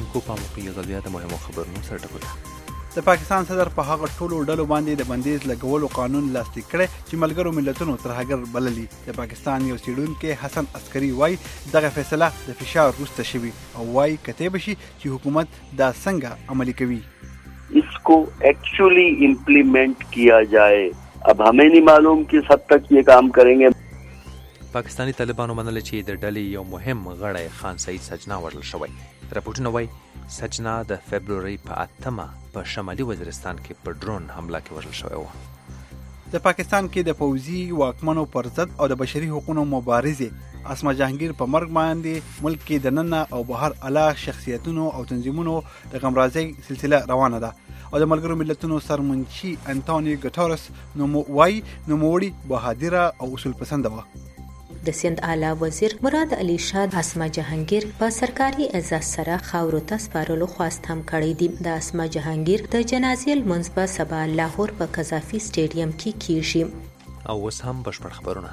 اوریدونکو پام وکړئ یو ځل بیا د مهمو خبرونو سرټکو د پاکستان صدر په هغه ټولو ډلو باندې د بندیز لګولو قانون لاسلیک کړی چې ملګرو ملتونو ترهګر بللی. د پاکستان یو څېړونکی حسن عسکري وایي دغه فیصله د فشار وروسته شوي او وایي کته به شي چې حکومت دا څنګه عملي کوي. इसको actually implement किया जाए. अब हमें नहीं मालूम किस हद तक ये काम करेंगे. پاکستانی طالبانو منل چې د ډلې یو مهم غړی خان سعید سجنا وژل شوی. راپورټونه وایي سجنا د فبروري په 8 په شمالي وزیرستان کې په ډرون حمله کې وژل شوی و. د پاکستان کې د پوځي واکمنو پر ضد او د بشري حقوقو مبارزې اسما جهانگیر په مرګ باندې ملک کې د ننه او بهر اعلی شخصیتونو او تنظیمونو د غمرازۍ سلسله روانه ده او د ملګرو ملتونو سرمنشي انټونیو ګوتریس نوموړي بهادره او اصول پسنده و. د سند اعلی وزیر مراد علي شاه اسما جهانگیر په سرکاري اعزاز سره خاورو ته سپارلو خواست هم کړی دی. د اسما جهانگیر د جنازې لمونځ په سبا لاهور په قذافي سټیډیم کې کیږي. او اوس هم بشپړ خبرونه.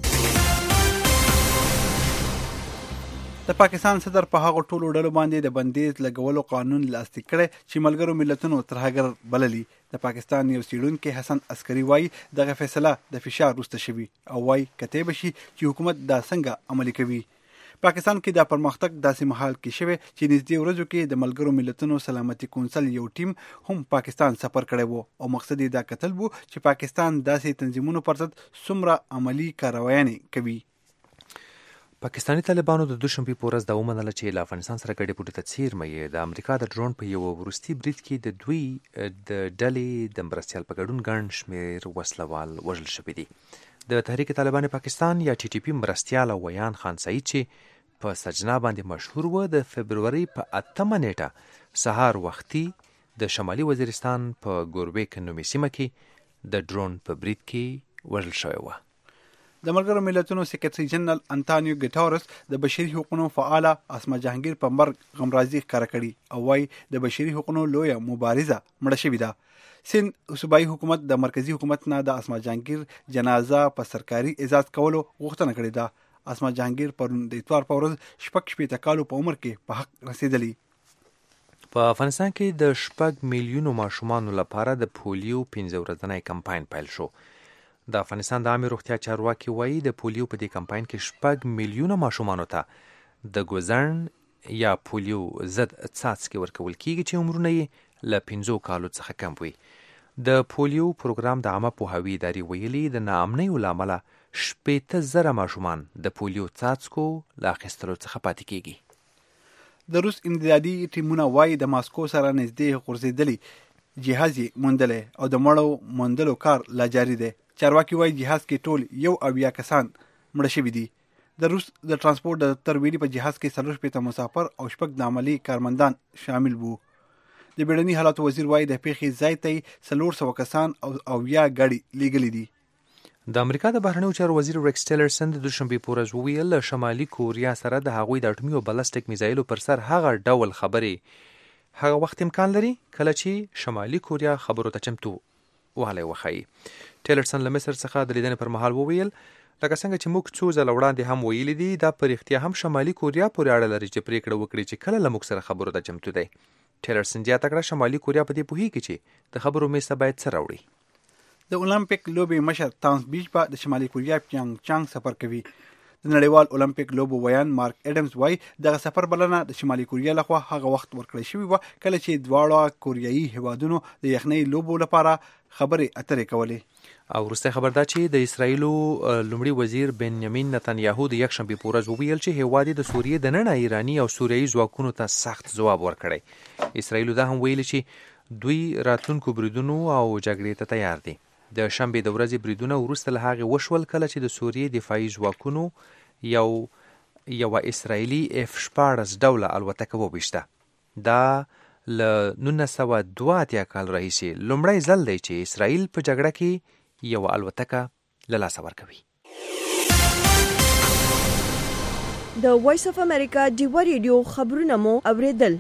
د پاکستان صدر په هغه ټولو ډلو باندې د بندیز لګولو قانون لاسلیک کړی چې ملګرو ملتونو ترهګر بللی. د پاکستان یو څېړونکی حسن عسکري وایي دغه فیصله د فشار وروسته شوي او وایي کته به شي چې حکومت دا څنګه عملي کوي. پاکستان کې دا پرمختګ داسې مهال کې شوی چې نږدې ورځو کې د ملګرو ملتونو سلامتي کونسل یو ټیم هم پاکستان سفر کړی وو او مقصد یې دا کتل وو چې پاکستان داسې تنظیمونو پر ضد څومره عملي کاروایانې کوي. پاکستانی طالبانو د دوشنبې په ورځ دا ومنله چې له افغانستان سره ګډې پوټې ته څیرمه د امریکا د ډرون په یو وروستي برید کې د دوی د ډلې د مرستیال په ګډون ګڼ شمېر وسلوال وژل شوي دي. د تحریک طالبان پاکستان یا ټي ټي پي مرستیال ویان خان سعید چې په سجنا باندې مشهور و د فبروري په 8 نیټه سهار وختي د شمالي وزیرستان په ګوربیک نومي سیمه کې د ډرون په برید کې وژل شوی و. د ملګرو ملتونو سکرټري جنرال انټونیو ګوتریس د بشري حقوقو فعاله اسما جهانگیر په مرګ غمرازي ښکاره کړي او وايي د بشري حقوقو لویه مبارزه مړه شوې ده. سند صوبایي حکومت د مرکزی حکومت نه د اسما جهانگیر جنازه په سرکاري اعزاز کولو غوښتنه کړې ده. اسما جهانگیر پرون د اتوار په ورځ 16 کالو په عمر کې په حق رسیدلی. په افغانستان کې د 6 میلیونو ماشومانو لپاره د پولیو 15 ورځنی کمپاین پیل شو. د افغانستان د عامه روغتیا چارواکي وایي د پولیو په دې کمپاین کې 6 میلیونه ماشومانو ته د ګوزړن یا پولیو ضد څاڅکي ورکول کیږي چې عمرونه یې له 15 کالو څخه کم وي. د پولیو پروګرام د عامه پوهاوي ادارې ویلي د ناامنۍ له امله 80,000 ماشومان د پولیو څاڅکو له اخیستلو څخه پاتې کیږي. د روس امدادي ټیمونه وایي د ماسکو سره نږدې غورځېدلي جهاز یې موندلی او د مړو موندلو کار لا جاري دی. چارواکي وایي جهاز کې ټول 1 کسان مړه شوي دي. د روس د ترانسپورت د دفتر ویلي په جهاز کې 40 مسافر او 6 د عملي کارمندان شامل وو. د بیړني حالاتو وزیر وایي د پیښې ځای ته 400 کسان او 10 ګاډي لیږلي دي. د امریکا د بهرنیو چارو وزیر ریکس ټیلرسن د دوشنبې په ورځ وویل له شمالي کوریا سره د هغوی د اټومي او بلسټیک میزایلو پر سر هغه ډول خبرې هغه وخت امکان لري کله چې شمالي کوریا خبرو ته چمتو والی وښایي. ټیلرسن له مصر څخه د لیدنې پر مهال وویل لکه څنګه چې موږ څو ځله وړاندې هم ویلي دي دا په رښتیا هم شمالي کوریا پورې اړه لري چې پریکړه وکړي چې کله له موږ سره خبرو ته چمتو دی. ټیلرسن زیاته کړه شمالي کوریا په دې پوهیږي چې د خبرو میز ته باید څه راوړي. د اولمپیک لوبې مشر تانس بیچ په د شمالي کوریا پیانګ چانګ سفر کوي. د نړیوال اولمپیک لوبو ویان مارک اډمز وایي دغه سفر بلنه د شمالي کوریا لخوا هغه وخت ورکړی شوی و کله چې دواړه کوریایي هیوادونو د یخنۍ لوبو لپاره خبرې اترې کولې. او وروستی خبر دا چې د اسرایلو لومړي وزیر بنیامین نتنیاهو د یکشنبې په ورځ وویل چې هیواد یې د سوریې دننه ایراني او سوریایي ځواکونو ته سخت ځواب ورکړی. اسرایلو دا هم ویلي چې دوی راتلونکو بریدونو او جګړې ته تیار دي. د شنبې د ورځې بریدونه وروسته له هغې وشول کله چې د سوریې دفاعي ځواکونو یوه اسرایلي F-16 ډوله الوتکه وویشته. دا له 1982 کال راهیسې لومړی ځل دی چې اسرائیل په جګړه کې یوه الوتکه له لاسه ورکوي. د وایس اف امریکا ډیوه ریډیو خبرونه مو اوریدل.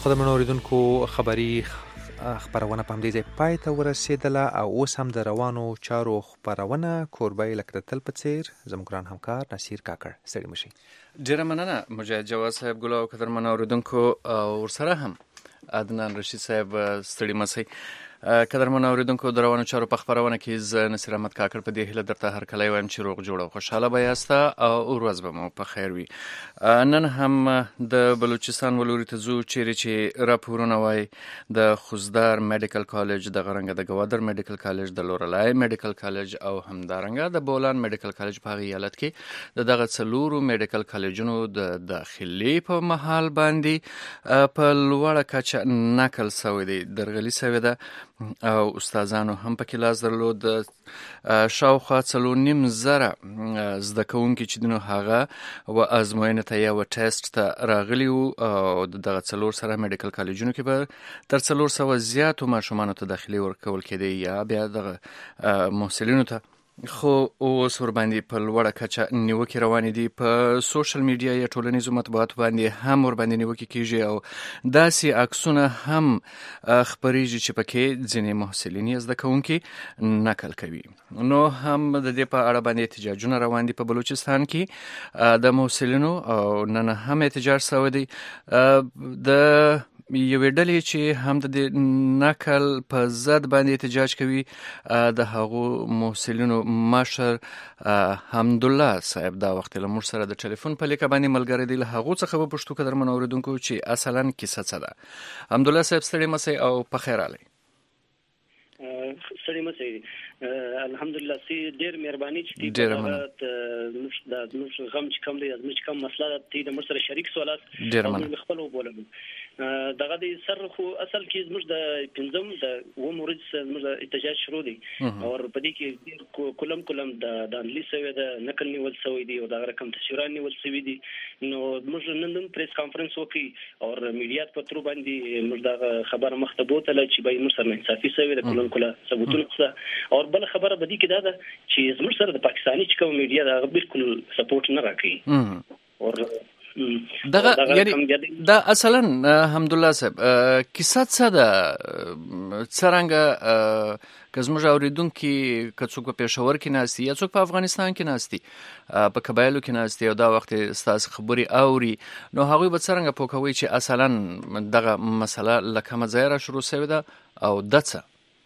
قدرمنو اوریدونکو خبري خبرونه په همدې ځای پای ته ورسېدله او اوس هم د روانو چارو خبرونه کوربه لکه د تل په څېر زموږ ګران همکار نصیر کاکړ. ستړي مشئ. ډېره مننه مجاهد جواد صاحب، ګل او قدرمنو اوریدونکو او ورسره هم عدنان رشید صاحب. ستړي مشئ. قدرمنو اوریدونکو د روانو چارو په خبرونه کې زه نصیر احمد کاکړ په دې هیله درته هرکلی وایم چې روغ جوړ او خوشحاله به یاست او ورځ به مو په خیر وي. نن هم د بلوچستان ولوري ته ځو چیرې چې راپورونه وایي د خوزدار میډیکل کالج، د غرنګه د ګوادر میډیکل کالج، د لورلای میډیکل کالج او همدارنګه د بولان میډیکل کالج په هغه ایالت کې دغه څلورو میډیکل کالجونو د داخلي په محل باندې په لوړه کچه نقل شوی دی، درغلي شوی ده او استادانو هم پکې لاس درلود. شاوخوا 3,500 زده کوونکي چې دنو هغه و ازموینه ته یا و ټیسټ ته راغلي وو او دغه 4 سره میډیکل کالجونو کې به تر 400 زیاتو ماشومانو ته داخلي ورکول کېدی یا بیا دغه محصلینو ته، خو اوس ورباندې په لوړه کچه نیوکې روانې دي. په سوشل میډیا یا ټولنیزو مطبوعاتو باندې هم ورباندې نیوکې کېږي او داسې عکسونه هم خپریږي چې پکې ځینې محصلین یا زده کوونکي نقل کوي. نو هم د دې په اړه باندې احتجاجونه روان دي په بلوچستان کې د محصلینو او نن هم احتجاج شوی دی د یوې ډلې چې هم د نقل په ضد باندې احتجاج کوي. د هغو محصلینو مشر حمدالله صاحب دا وخت له موږ سره د ټلیفون په لیکه باندې ملګری دی. له هغو څخه به پوښتو قدرمنو اوریدونکو چې اصلا کیسه څه ده. حمدالله صاحب ستړي مشئ او په خیر راغلی. ستړي مشئ. الحمدلله سي ډېر مهرباني چې د غم چې کم دی زموږ کم مسله ته د مر سره شریک سوالات او خپل وبولم. دغه د سر خو اصل کې زموږ د پنځم د و مورد زموږ احتجاج شروع دي او په دې کې کلم د انلی سوي د نقل نیول سوي دي او دغه رقم تصویران نیول سوي دي. نو موږ نن پریس کانفرنس وکړي او میډیا په تر باندې موږ د خبره مخته بوتله چې به موږ سره انصافي سوي د کلم ثبوتونه او بل خبره بدی کې دا ده چې زموږ سره د پاکستاني چې کوم میډیا دا بالکل سپورټ نه راکړي او دغه یعنی دا اصلا حمدالله صاحب کیسه څه ده څرنګه که زموږ اوریدونکي که څوک په پېښور کې ناستي یا څوک په افغانستان کې ناستي په قبایلو کې ناستي او دا وخت ستاسو خبري اوري نو هغوی به څرنګه پوکوي چې اصلا دغه مسله له کومه ځایه را شروع شوې ده او د څه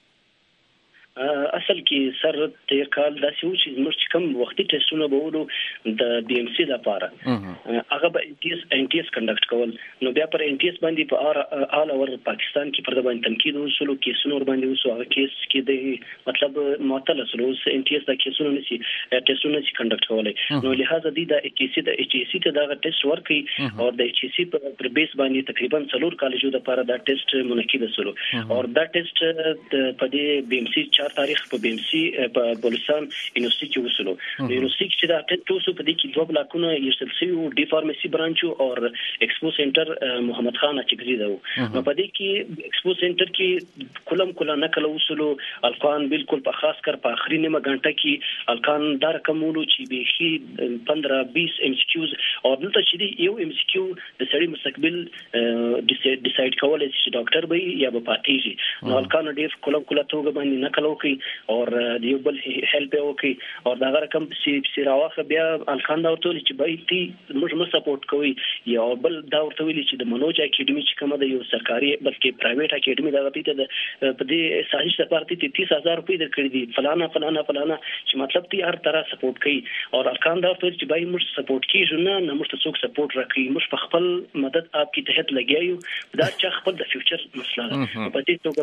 اصل کې سر تیر کال داسې و چې زموږ کوم وختي ټیسټونه به ولو د بي ام سي لپاره هغه به ان ټي اس کنډکټ کول. نو بیا پر ان ټي اس باندې په آل اور پاکستان کې پر د باندې تنقید وسلو کیسونو ور باندې وسو هغه کیس کې د مطلب معطل سلو ان ټي اس د کیسونو نشي ټیسټونه نشي کنډکټ کولای. نو لہذا د ایچ ای سی ته دا ټیسټ ورکي او د ایچ ای سی پر بیس باندې تقریبا 4 کالجو لپاره دا ټیسټ منعقد سلو او دا ټیسټ په دې بي ام سي تاریخ په بي ام سي په بلوچستان یونیورسيټي کې وسلو. یونیورسيټي چې دا ټیسټ په دې کې 2 بلاکونه یوسف سی او ډي فارماسي برانچ او ایکسپو سنټر محمد خان اچګزي ده. نو په دې کې ایکسپو سنټر کې کلم نقل وسلو الکان بالکل په خاص کر په اخري نیمه غنټه کې الکان دار کومولو چې به 15-20 ام سی کیوز او دلته چې یو ام سی کیو د سړي مستقبل ډیسایډ کولای چې ډاکټر به یا به پاتېږي. نو الکان ډېر کلم توګه باندې نقل وکي او دیو بل هیلپ وکي او دا رقم سی راوخه بیا الکان دا ورته چې به تی موږ سپورټ کوي یا بل دا ورته ویل چې د منوج اکیډمي چې کومه د یو سرکاري بلکې پرایویټ اکیډمي دا پیته د په دې سازش لپاره 30000 روپۍ درکړي دي فلانا چې مطلب تی هر طرح سپورټ کوي او الکان دا ورته چې به موږ سپورټ کیږو نه موږ ته څوک سپورټ راکړي موږ په خپل مدد اپ کې تحت لګیایو دا چې خپل د فیوچر مسله په دې توګه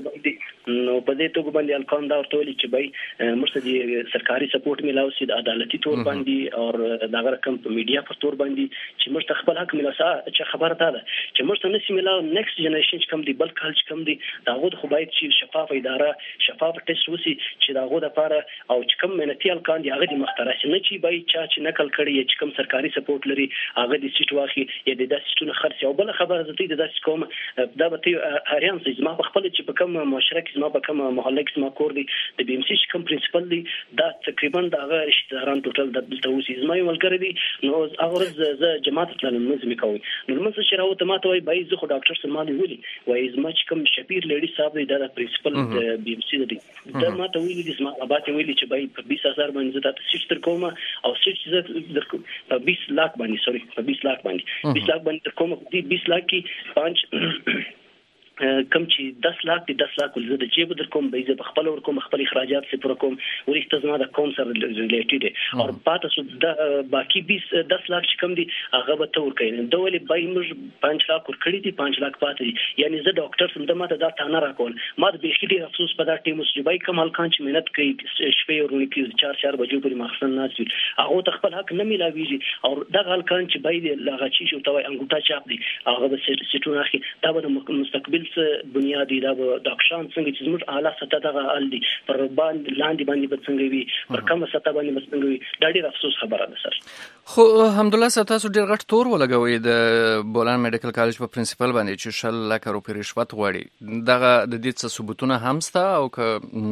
باندې الکان دا ورته ویل چې به موږ ته سرکاري سپورټ ملاو سي د عدالتي تور باندې او دا رقم په میډیا په تور باندې چې موږ ته خپل حق ملاسه چې خبره ده چې موږ ته نشي ملاو نیکسټ جنریشن کم دی بل کال کم دی دا غو خو باید چې شفاف اداره شفاف ټیسټ وسی چې دا غو د لپاره او چې کم منتي الکان دی هغه د مخترس نه چې به چې نقل کړي چې کم سرکاري سپورټ لري هغه د سیټ واخی یا د داسټونه خرڅ او بل خبره زته د داسې کوم دا به هریان سي ما خپل چې په کوم معاشره کې ما په کوم محله کې ما کور دی د بي ام سي کوم پرنسپل دی دا تقریبا دغه اشتهاران ټوټل د توسیز مې ولګری دي نو هغه ز جماعت تل منظم کوي نو منځ چې راو ته ماته وای بای زه خو ډاکټر سمالي ویلي وای زما چې کوم شپیر لیډي صاحب دی دا پرنسپل د بي ام سي دی دا ماته ویلي د اسما آباد ویلي چې بای په 20000 باندې دا سیټ تر کومه او سیټ چې در په 20 लाख باندې سوري په 20 लाख باندې 20 लाख باندې کوم دي 20 लाख کې 5 کم چې 10 लाख دي 10 लाख ولزه د جیب در کوم به زه خپل ور کوم خپل اخراجات سي پر کوم ورته زما د کوم سره ریلیټډ او پاتې سو د باقي 10 लाख چې کم دي هغه به تور کوي د ولې بای موږ 5 लाख ور کړی دي 5 लाख پاتې دي یعنی زه ډاکټر سم د ماته دا تانه راکول ما د بهشتي ډیر افسوس په دا ټیم چې بای کمال خان چې مهنت کوي شپې ورونی کې 4 بجو پورې مخسن ناس هغه خپل حق نه ملاويږي او دا غل کان چې بای د لغچی شو توای انګوټا چاپ دي هغه به سټونه اخی دا به مستقبل بنیادی دا ډاکټران څنګه چې زموږ اعلی سطح دغه ال دي پر باندې لاندې باندې څنګه وي پر کومه سطح باندې څنګه وي دا ډیر افسوس خبره ده سر خو الحمدلله تاسو ډیر غټ تور ولګوي د بولان میډیکل کالج په پرنسپل باندې چې 10 لک روپۍ رشوت غواړي دغه د دې څه ثبوتونه هم ستا او که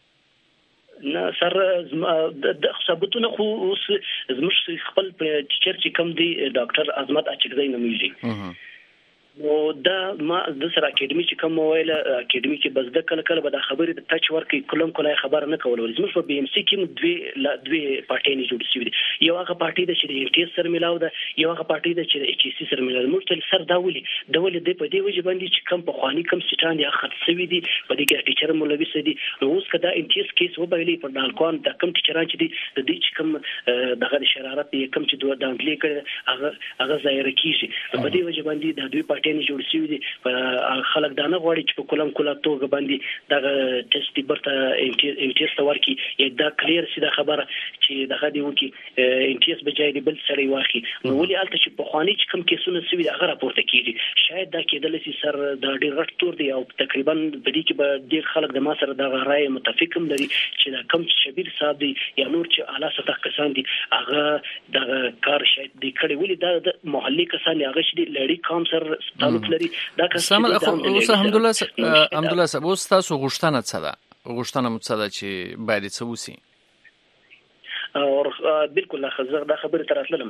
نه سر د ثبوتونه خو اوس زموږ خپل چرچ کم دی ډاکټر عظمت اچکزی نومیږي نو دا ما د سره اکیډمي چې کوم ویل اکیډمي کې بس د کله به د خبرې د ټچ ورکې کلم کولای خبر نه کول زموږ په بي ام سي کې دوی پارټي نه جوړ شوی دي یو هغه پارټي د چې د ټي اس سره ملاو ده یو هغه پارټي د چې د ایچ سي سره ملاو موږ تل سر دا ولي د ولې د په دې وجه باندې چې کم په خواني کم سټان یا خط سوي دي په دې کې ټیچر مولوي سدي نو اوس کدا ان ټي اس کیس وبایلی پر دالکوان د کم ټیچران چې دي د دې چې کم دغه شرارت کم چې دوه دانګلې کړي هغه ظاهر کیږي په دې وجه باندې د دوی پارټي نه جوړ شوی دي خلک دا نه غواړي چې په کله توګه باندې دغه ټیسټ برته ان ټي اس ورکی یک دا کلیر سي دا خبره چې دغه دی وکی ان ټي اس بجای دی بل سره واخی نو ولې الته چې په خواني چې کوم کیسونه سوي هغه راپورته کیږي شاید دا کېدل شي سر دا ډیر غټ تور دی او تقریبا په دې کې به ډیر خلک د ما سره د رائے متفقم لري چې دا کم شبیر صاحب دی یا نور چې اعلی سطح کسان دي هغه د کار شاید د کړي ولې دا محلي کسان هغه چې لړی کام سره تعلق لري دا کسان اوس الحمدلله سبو تاسو غوښتنه څه ده غوښتنه مو څه ده چې باید څه وسی او بالکل دا خبره تراتلم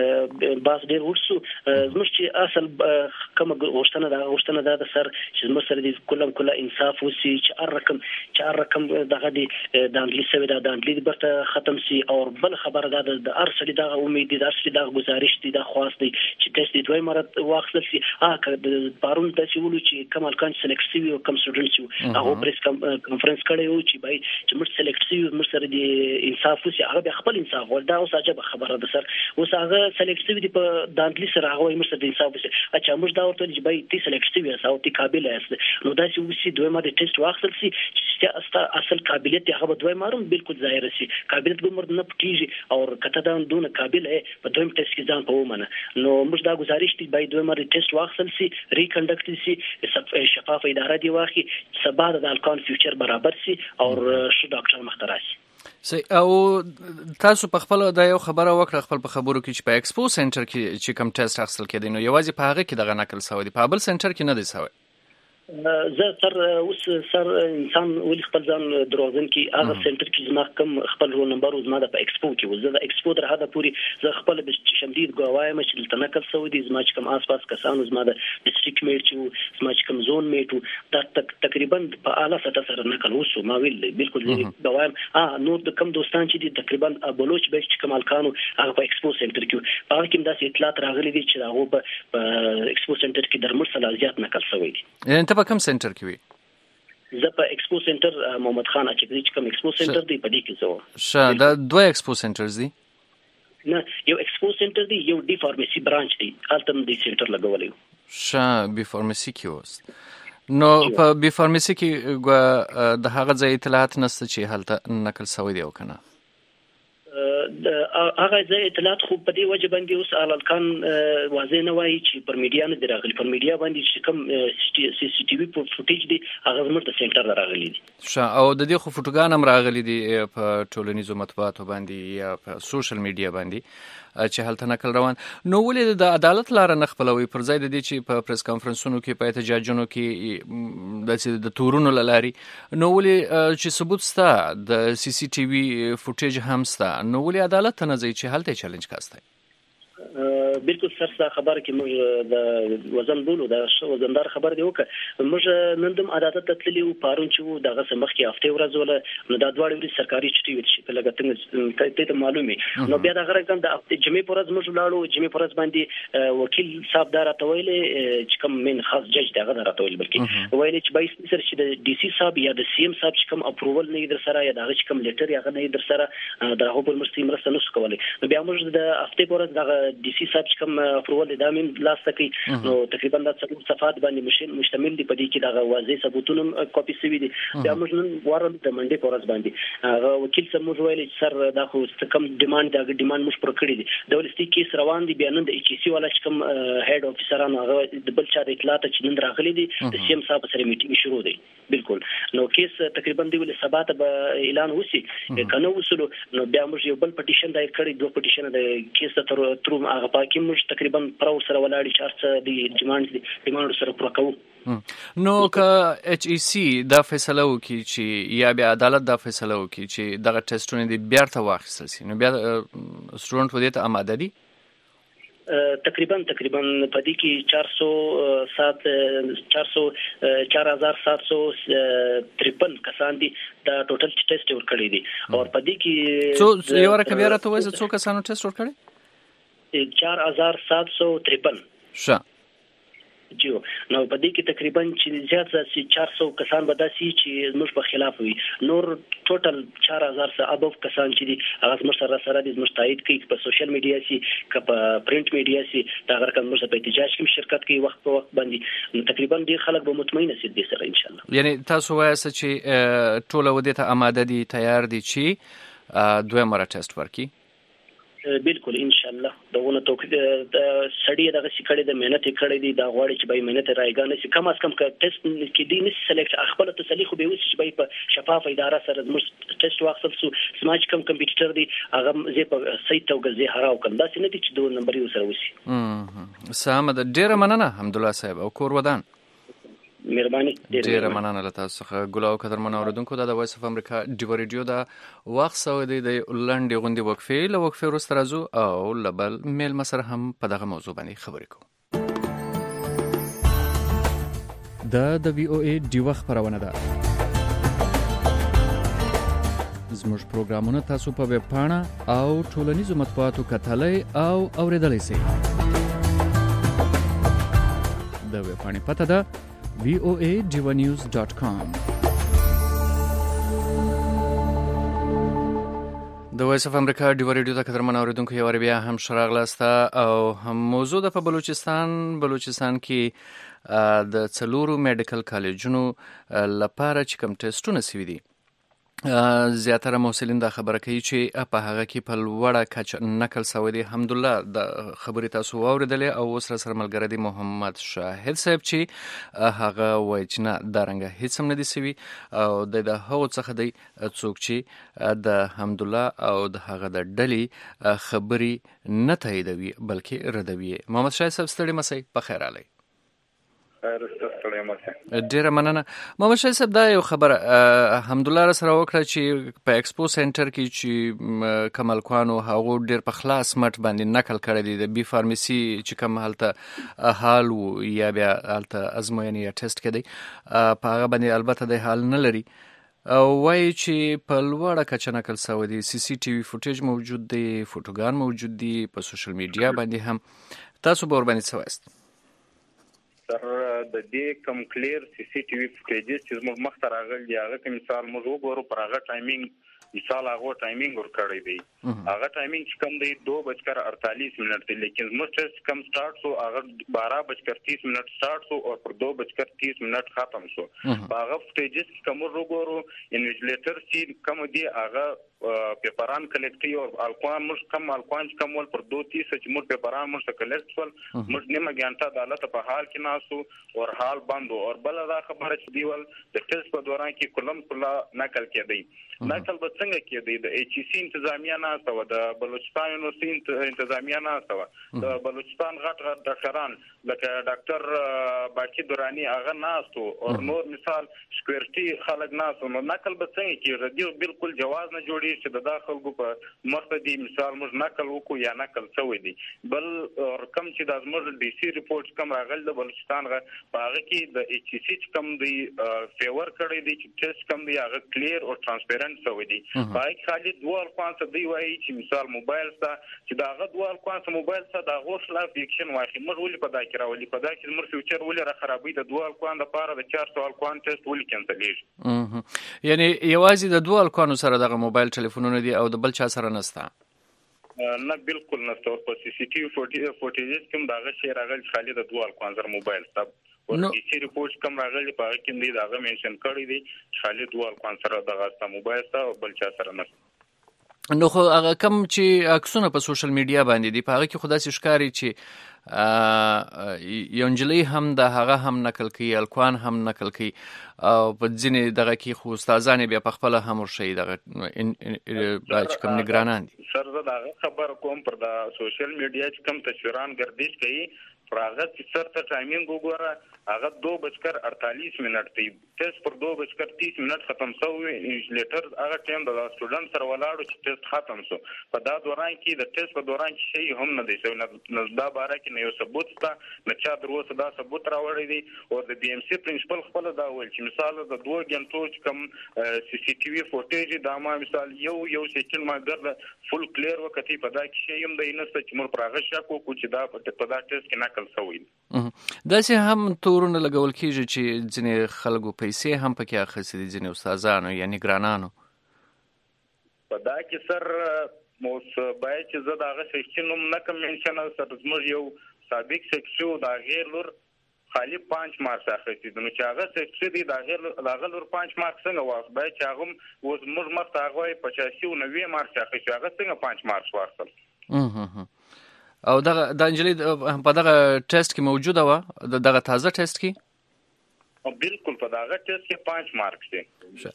باز ډیر ورسو زموږ چې اصل کوم غوښتنه دا د سر چې زموږ سره د کله انصاف وسی چې رقم دغه د انګلیسي سوي د انګلیسي برته ختم سي او بل خبره دا د ارسل دغه امید د ارسل دغه گزارش دي د خواست دي چې ټیسټ دوی مراد واخل سي د پارون د سیولو چې کمال کان سلیکټ سي او کم سټوډنټ سي هغه پریس کانفرنس کړي او چې بای چې موږ سلیکټ سي موږ سره د انصاف وسی هغه خپل انصاف ولدا اوس عجب خبره ده سر اوس هغه سلیکټ سوي دي په دانګلی سره هغه مرسته د انصاف وسی اچھا موږ دا ورته چې بای تی سلیکټ سوي او تی قابل است نو دا چې وسی دوی ما د ټیسټ واخل سي چې اصل قابلیت هغه دوی مارم بالکل ظاهر سي قابلیت به مرد نه پکېږي او کته دا دون قابل په دویم ټیسټ کې ځان په ومنه نو موږ دا گزارش دي بای دوی ما د ټیسټ واخل سي ریکنډکټ سي شفاف اداره دی واخی سبا د الکان فیوچر برابر سي او شو ډاکټر مختار سي او تاسو په خپل دا یو خبره وکړه خپل په خبرو کې چې په ایکسپو سنټر کې چې کوم ټیسټ اخیستل کېدی نو یوازې په هغه کې دغه نقل شوی دی په بل سنټر کې نه دی شوی زه تر اوس سر انسان ولې خپل ځان دروازن کې هغه سنټر کې زما کم خپل رول نمبر او زما د ایکسپو کې وزه د ایکسپو در هدا پوری زه خپل د شمدید غوایم چې تل نقل شوی دی زما چې کم آس پاس کسان زما د ډیسټریکټ میټ چې زما چې کم زون میټ دا تقریبا په اعلی سطح سره نقل وسو ما ویل بالکل غوایم نور د کم دوستان چې دي تقریبا بلوچ به چې کمال کانو هغه په ایکسپو سنټر کې هغه کوم داسې اطلاعات راغلي دي چې هغه په ایکسپو سنټر کې درمر صلاحیت نقل شوی دي په کوم سنټر کې وي زه په ایکسپو سنټر محمد خان اچکزی چې کوم ایکسپو سنټر دی په دې کې زه دا دوه ایکسپو سنټرز دي نه یو ایکسپو سنټر دی یو ډی فارماسي برانچ دی التم دی سنټر لګولې بی فارماسي کې اوس نو په بی فارماسي کې د هغه ځای اطلاعات نشته چې هلته نقل شوی دی او کنه هغه ځای اطلاعات خو په دې وجه باندې اوس الکان واضح نه وایي چې پر میډیا نه دراغلي پر میډیا باندې چې کوم سی سی ټي وي فوټیج دی هغه زموږ د سنټر راغلي دي او د دې خو فوټوګان هم راغلي دي په ټولنیزو مطبوعاتو باندې یا په سوشل میډیا باندې چې هلته نقل روان. نو ولې د عدالت لار نه خپلوي پر ځای د دې چې په پریس کانفرنسونو کې په احتجاجونو کې د تورونو لاري؟ نو ولې چې ثبوت ستا د سی سی ټي وي فوټیج هم ستا، نو ولې عدالت ته نه ځي چې هلته چیلنج کاسته؟ بالکل سر دا خبره کې موږ د وزن بولو دا وزندار خبر دی وکړه. موږ نن دم عادت ته تللی او پارون چې دغه سمخ کې هفته ورځ ولا نو دا دواړه ورځ سرکاري چټي وي چې په لګتنګ ته معلومي. نو بیا دا غره کوم د جمعې پرځ موږ لاړو، جمعې پرځ باندې وکیل صاحب دا راټویل چې کوم من خاص جج دغه راټویل بلکې ویل چې 22 سر چې د ډي سي صاحب یا د سی ام صاحب چې کوم اپروول نه در سره یا دغه چې کوم لیټر یا نه در سره دا هو پر مرستې مرسته نشو کولای. نو بیا موږ د هفته پرځ دغه ډي سي صاحب چې کوم اپروول د امین لاس تکي نو تقریبا د څلور صفحات باندې مشتمل دي، په دې کې د واضح ثبوتونه کاپي شوی دي. بیا موږ نن وارن د منډي پورز باندې وکیل سم موږ ویل چې سر دا خو کم ډیماند موږ پر کړی دي، دولتي کیس روان دي. بیا نن د ایچ سی والا چې کوم هډ افیسرانو هغه د بل چا د اطلاعات چې نن راغلي دي د سی ام صاحب سره میټینګ شروع دی. بالکل نو کیس تقریبا دی ول سبا ته اعلان وسی کنه وصلو. نو بیا موږ یو بل پټیشن دای کړی، دوه پټیشن د کیس تر هغه پاکي موږ تقریبا پر سره ولاړی چارڅ دی ډیماند سره پوره کوو. نو که ایچ ای سی دا فیصله وکړي چې یا بیا عدالت دا فیصله وکړي چې دغه ټیسټونه دې بیرته واخیستل شي، نو بیا سټوډنټ و دې ته آماده دي؟ تقریبا په دې کې 4753 کسان دي دا ټوټل ټیسټ ورکړي دي. او په دې کې یو رقم بیا راته وایي څو کسانو ټیسټ ورکړي؟ 4753. ښه جو نو په دې کې تقریبا چې زیات سي 400 کسان به داسي چې موږ په خلاف وي، نور ټوټل 4000 سره ابو کسان چې دي هغه موږ سره دي مستعد کوي په سوشل میډیا سي که په پرنٹ میډیا سي دا هغه کوم موږ په احتجاج کې شرکت کوي وخت په وخت باندې. تقریبا ډیر خلک به مطمئن سي دي سره ان شاء الله. یعنی تاسو وایي چې ټول ودې ته آماده دي، تیار دي چې دوه مره ټیسټ ورکړي؟ بالکل ان شاء الله. دغه توکید د سړی دغه سکړې د مهنت کړې دي دا غواړي چې به مهنت رايګانه سي کم از کم ک ټیسټ کې دي نس سلیکټ خپل تسلیخ به وسی چې به په شفاف اداره سره موږ ټیسټ واخصل سو سماج کم کمپیوټر دي هغه زه په صحیح توګه زه هراو کم دا سینه دي چې دوه نمبر یو سره وسی. سلام د ډیره مننه حمدالله صاحب او کور ودان. مهرباني ډیره مننه له تاسو څخه. ګل او قدر منوردونکو دا د وایس اف امریکا ډیو ریډیو دا وخت سو دی د لنډ غوندي وقفې له وقفې وروسته راځو او لبل میل مسر هم په دغه موضوع باندې خبرې کوو. د وی او ای ډیو خبرونه ده. زموږ پروګرامونه تاسو په ویب پاڼه او ټولنیزو مطبوعاتو کتلای او اوریدلای شئ. د ویب پاڼې پته ده voanews.com. د وایس اف امریکا ډیو ریډیو ته قدرمن اوریدونکو یو بیا هم شراغلاسته او هم موضوع د په بلوچستان کې د څلورو میډیکل کالجونو لپاره چې کوم ټیسټونه سوي دي زیاتره محصلین دا خبره کوي چې په هغه کې په لوړه کچه نقل شوی دی. الحمدلله د خبرې تاسو واوریدلې او اوس سره ملګری دی محمد شاهد صاحب چې هغه وایي چې نه دا رنګه هیڅ هم نه دي سوي او د هغو څخه دی څوک چې د الحمدلله او د هغه د ډلې خبرې نه تاییدوي بلکې ردوي. محمد شاهد صاحب ستړي مسئ په خیر علی. ډیره مننه محمد شاهد صاحب. دا یو خبره الحمدلله سره وکړه چې په ایکسپو سنټر کې چې کمالکوانو هغه ډیر په خلاص مټ باندې نقل کړی دی د بي فارماسي چې کوم حالته حال یا بیا حالته ازموینه یا ټیسټ کړي په هغه باندې البته د حال نه لري او وایي چې په لوړه کچه نقل شوی دی. سی سی ټي وي فوټیج موجود دی، فوټوګان موجود دي په سوشل میډیا باندې هم. تاسو به ور باندې څه وایست؟ سر د دې کم کلیر سی سی ټي وي فوټیج چې موږ مخ ته راغلي هغه کوم مثال موږ وګورو پر هغه ټایمینګ مثال هغه ټایمینګ ور کړی دی هغه ټایمینګ چې کم دی 2:48 منټ دی لیکن موږ چې کم سٹارټ سو هغه 12:30 منټ سٹارټ سو او پر 2:30 منټ ختم سو. هغه فوټیج چې کوم وګورو انویجلیټر چې کوم دی هغه پیپران کلیکټي او الکوان مش کم الکوان کم ول پر 2:30 چې مور پیپران مش کلیکټ ول مش نیمه غانټه عدالت په حال کې ناسو او حال بندو او بل دا خبره چې دیول د ټیسټ په دوران کې کلم کلا نقل کېدی نقل به څنګه کېدی د ایچ سی انتظامیه نه او د بلوچستان یونیورسيټي انتظامیه نه او د بلوچستان غټ ډاکټران لکه ډاکټر باقی دورانی هغه ناسو او نور مثال سکیورټي خلک ناسو نو نقل به څنګه کېږي بالکل جواز نه جوړي چې د داخلو په مقصدي مثال موږ نقل وکړو یا نقل شوی دی بل رقم چې د زموږ ډي سي ریپورت کم راغل د بلوچستان غا په هغه کې د ایچ سی کم دی فیور کړی دی چې ټیسټ کم دی هغه کلیر او ترانسپیرنت شوی دی پای خالي دوه کوانس دی وایي چې مثال موبایل سره چې دا هغه دوه کوانس موبایل سره د غوښلا فیکشن واخی موږ ولې په دا کې راولي په دا کې موږ فیوچر ولې را خرابې د دوه کوان د پاره د 400 کوان ټیسټ ولې کینسلیږي یعنی یوازې د دوه کوانو سره د موبایل ټلیفونونه دي او د بل چا سره نسته نه بالکل نسته په سی سی ټي وی فوټیج کوم داغه شی راغلی خالي د دوه کوان سره موبایل سره او چې ریپورت کوم راغلی په هغه کې دی داغه منشن کړی دی خالي دوه کوان سره دغه موبایل سره بل چا سره نسته نو خو هغه کم چې عکسونه په سوشل میډیا باندې دي په هغه کې خدای ښکاری چې یو نجلۍ هم د هغه هم نقل کوي الکوان هم نقل کوي او په ځینې دغه کې خو استادان بیا په خپل هم ورشي دغه چې کوم نگرانان دي سر زه دا خبر کوم پر د سوشل میډیا چې کوم تصویران گردش کوي پراغه چې سر ته ټایمینګ وګوره هغه 2:48 منټ دی ټیسټ پر 2:30 منټ ختم شوی لیټر هغه ټایم د سټوډنټ سره ولاړو چې ټیسټ ختم شو په دا دوران کې د ټیسټ په دوران کې شی هم نه دی شوی نه دا باره کې نه یو ثبوت تا نه چا دروسه دا ثبوت راوړی دی او د بي ام سي پرنسپل خپل دا ویل چې مثال د 2 غنټو چې کوم سی سی ټي وی فوټیج دا ما مثال یو سیکنډ ما ګرځ فل کلیر وکړي په دا کې شی هم د انسته چې مور پراغه شکو کو چې دا په دا ټیسټ کې نقل شوی داسې هم تورونه لګول کیږي چې ځینې خلکو پیسې هم پکې اخیستې دي ځینې استادانو یعنی ګرانانو په دا کې سر موس باید چې زه دا هغه سیکشن نه کوم منشن سر زموږ یو سابق سیکشن دا غیر لور خالی 5 مارکس اخیستي نو چې هغه سیکشن دی دا غیر لور 5 مارکس څنګه واخ باید چې هغه وز موږ مخ هغه 85 او 90 مارکس اخیستي هغه څنګه 5 مارکس واخل او دغه د انجلۍ په دغه ټیسټ کې موجوده و دغه تازه ټیسټ کې بالکل په دغه ټیسټ کې 5 مارکس دي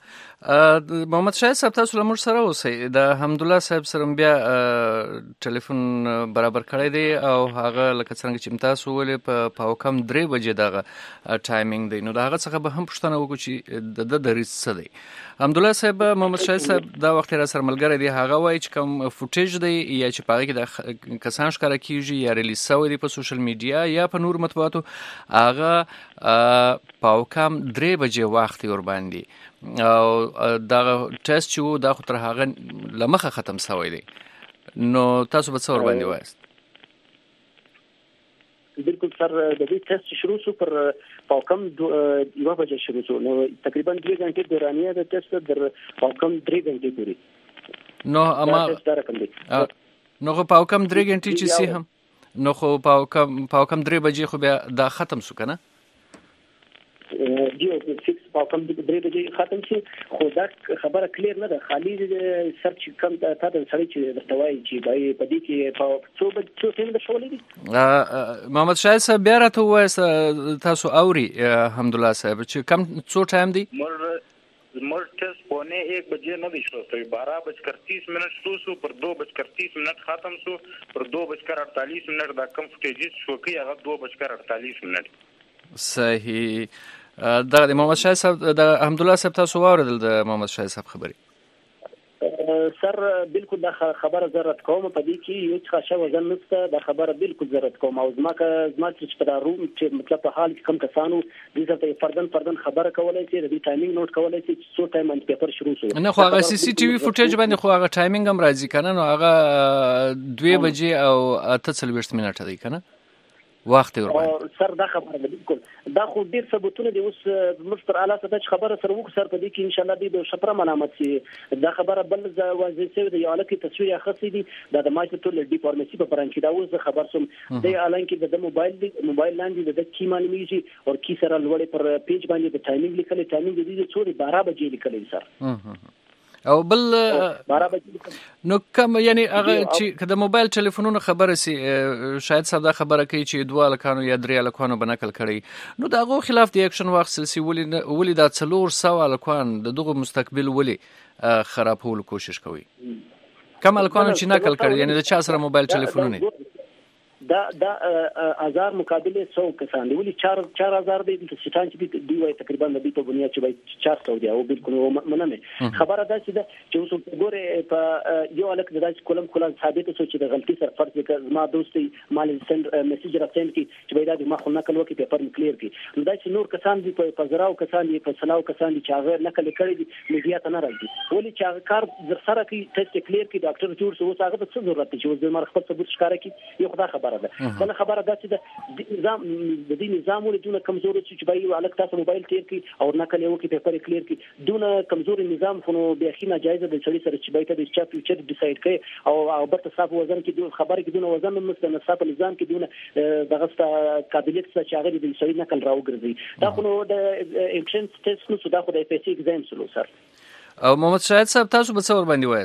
محمد شاهد صاحب تاسو له موږ سره اوسئ د حمدالله صاحب سره بیا ټلیفون برابر کړی دی او هغه لکه څنګه چې تاسو ولې په کم 3 بجې دغه ټایمینګ دی نو هغه څخه به هم پوښتنه وکړو چې د دریس څه دی حمدالله صاحب محمد شاهد صاحب دا وخت را سره ملګری دی هغه وایي چې کوم فوټیج دی یا چې په هغه کې د کسان ښکاره کیږي یا ریلیز شوی دی په سوشل میډیا یا په نور مطبوعاتو هغه په کم 3 بجې وخت ور باندې او دا ټیسټ چې دا خو تر هغه لمخه ختم شوی دی نو تاسو به څه ور باندې وایست بالکل سر د دې ټیسټ شروع شو پر پاوکم 2 بجې شروع شو نو تقریبا 2 غنټې دورانیه د ټیسټ در پاوکم 3 غنټې پورې نو اما نو پاوکم 3 غنټې چې سي هم نو خو پاوکم 3 بجې خو بیا دا ختم شو کنه دیو فکس پاوکم 3 بجې ختم شي خو دا خبره کلیر نه ده خالي سرچ کم ته د سړی چې درتوي چې بای په دې کې څو ټیم د شولې دي محمد شاهد صاحب بیا راته وایي تاسو اوري حمدالله صاحب چې کم څو ټایم دی مر ټیسټ پونه 1 بجې نه دی شروع شوی 12:30 منټ شروع شو پر 2:30 منټ ختم شو پر 2:48 منټ دا کم فوټیج شو کې هغه 2:48 منټ صحیح د محمد شاهد صاحب د حمدالله صاحب تاسو واوریدل د محمد شاهد صاحب خبرې سر بالکل دا خبره ضرورت کوم په دې کې یو څه شاو ځن نشته دا خبره بالکل ضرورت کوم او زما چې په روم چې مطلب په حال کې کم کسانو د دې فردن خبره کولای شي د دې ټایمینګ نوٹ کولای شي چې څو ټایم ان پیپر شروع شو نه خو هغه سی سی ټي وی فوټیج باندې خو هغه ټایمینګ هم راځي کنه نو هغه 2 بجې او 48 منټه دی کنه وخت ورباندې سر دا خبره بالکل دا خو ډیر ثبوتونه دي اوس موږ پر اعلی سطح خبره سره وکړو سر په دې کې ان شاء الله د شپره منامت سي دا خبره بل واضح شوی دی یو لکه تصویر اخیستی دي د ماجر ټول ډي فارماسي په برانچ دا اوس خبر سم د اعلان کې د موبایل لاندې د کی معلومیږي او کی سره لوړې پر پیج باندې د ټایمینګ لیکل ټایمینګ دي 12 بجې لیکل سر او بل نو کوم یعنی هغه چې کله موبایل ټلیفونونو خبره سي شاید ساده خبره کوي چې دوه لکانو یا درې لکانو بنکل کړي نو دغه خلاف د اکشن واخیستل سي ولې دا 400 لکان دغه مستقبل ولې خرابول کوشش کوي کوم لکانو چې نقل کړي یعنی د چا سره موبایل ټلیفونونه دا هزار مقابله 100 کسان دی ولي 4000 دی چې شتان چې دی وای تقریبا د دې په بنیاد چې وای 400 دی او بالکل مننه خبره ده چې اوس ګوره په یو الک د داس کولم ثابت شو چې د غلطي سره فرض وکړ ما دوستي مال سند میسج راځم چې وای دا ما خو نقل وکړي پیپر کلیر کی نو دا چې نور کسان دی په زراو کسان دی په سلاو کسان دي چې هغه نقل کړي دي میډیا ته نه راځي ولي چې هغه کار زر سره کی ټیسټ کلیر کی ډاکټر جوړ شو هغه څه ضرورت دی چې زما خپل ثبوت ښکارا کی یو خدای خبره بل خبره ده چې د نظام د دې نظام ولې دونه کمزوري چې بای الک تاسو موبایل تیر کی او نقل یو کی پیپر کلیر کی دونه کمزوري نظام خو به خینه جایزه د چړي سره چې بای ته د چا فیوچر ډیساید کوي او برته صاحب وزن کې دونه خبره کې دونه وزن مثلا صاحب نظام کې دونه دغه قابلیت چې هغه د چړي نقل راوګرځي دا خو د اکشن ټیسټ نو دا خو د اف اس سی ایگزام سلو سر او محمد شاهد صاحب تاسو به څور باندې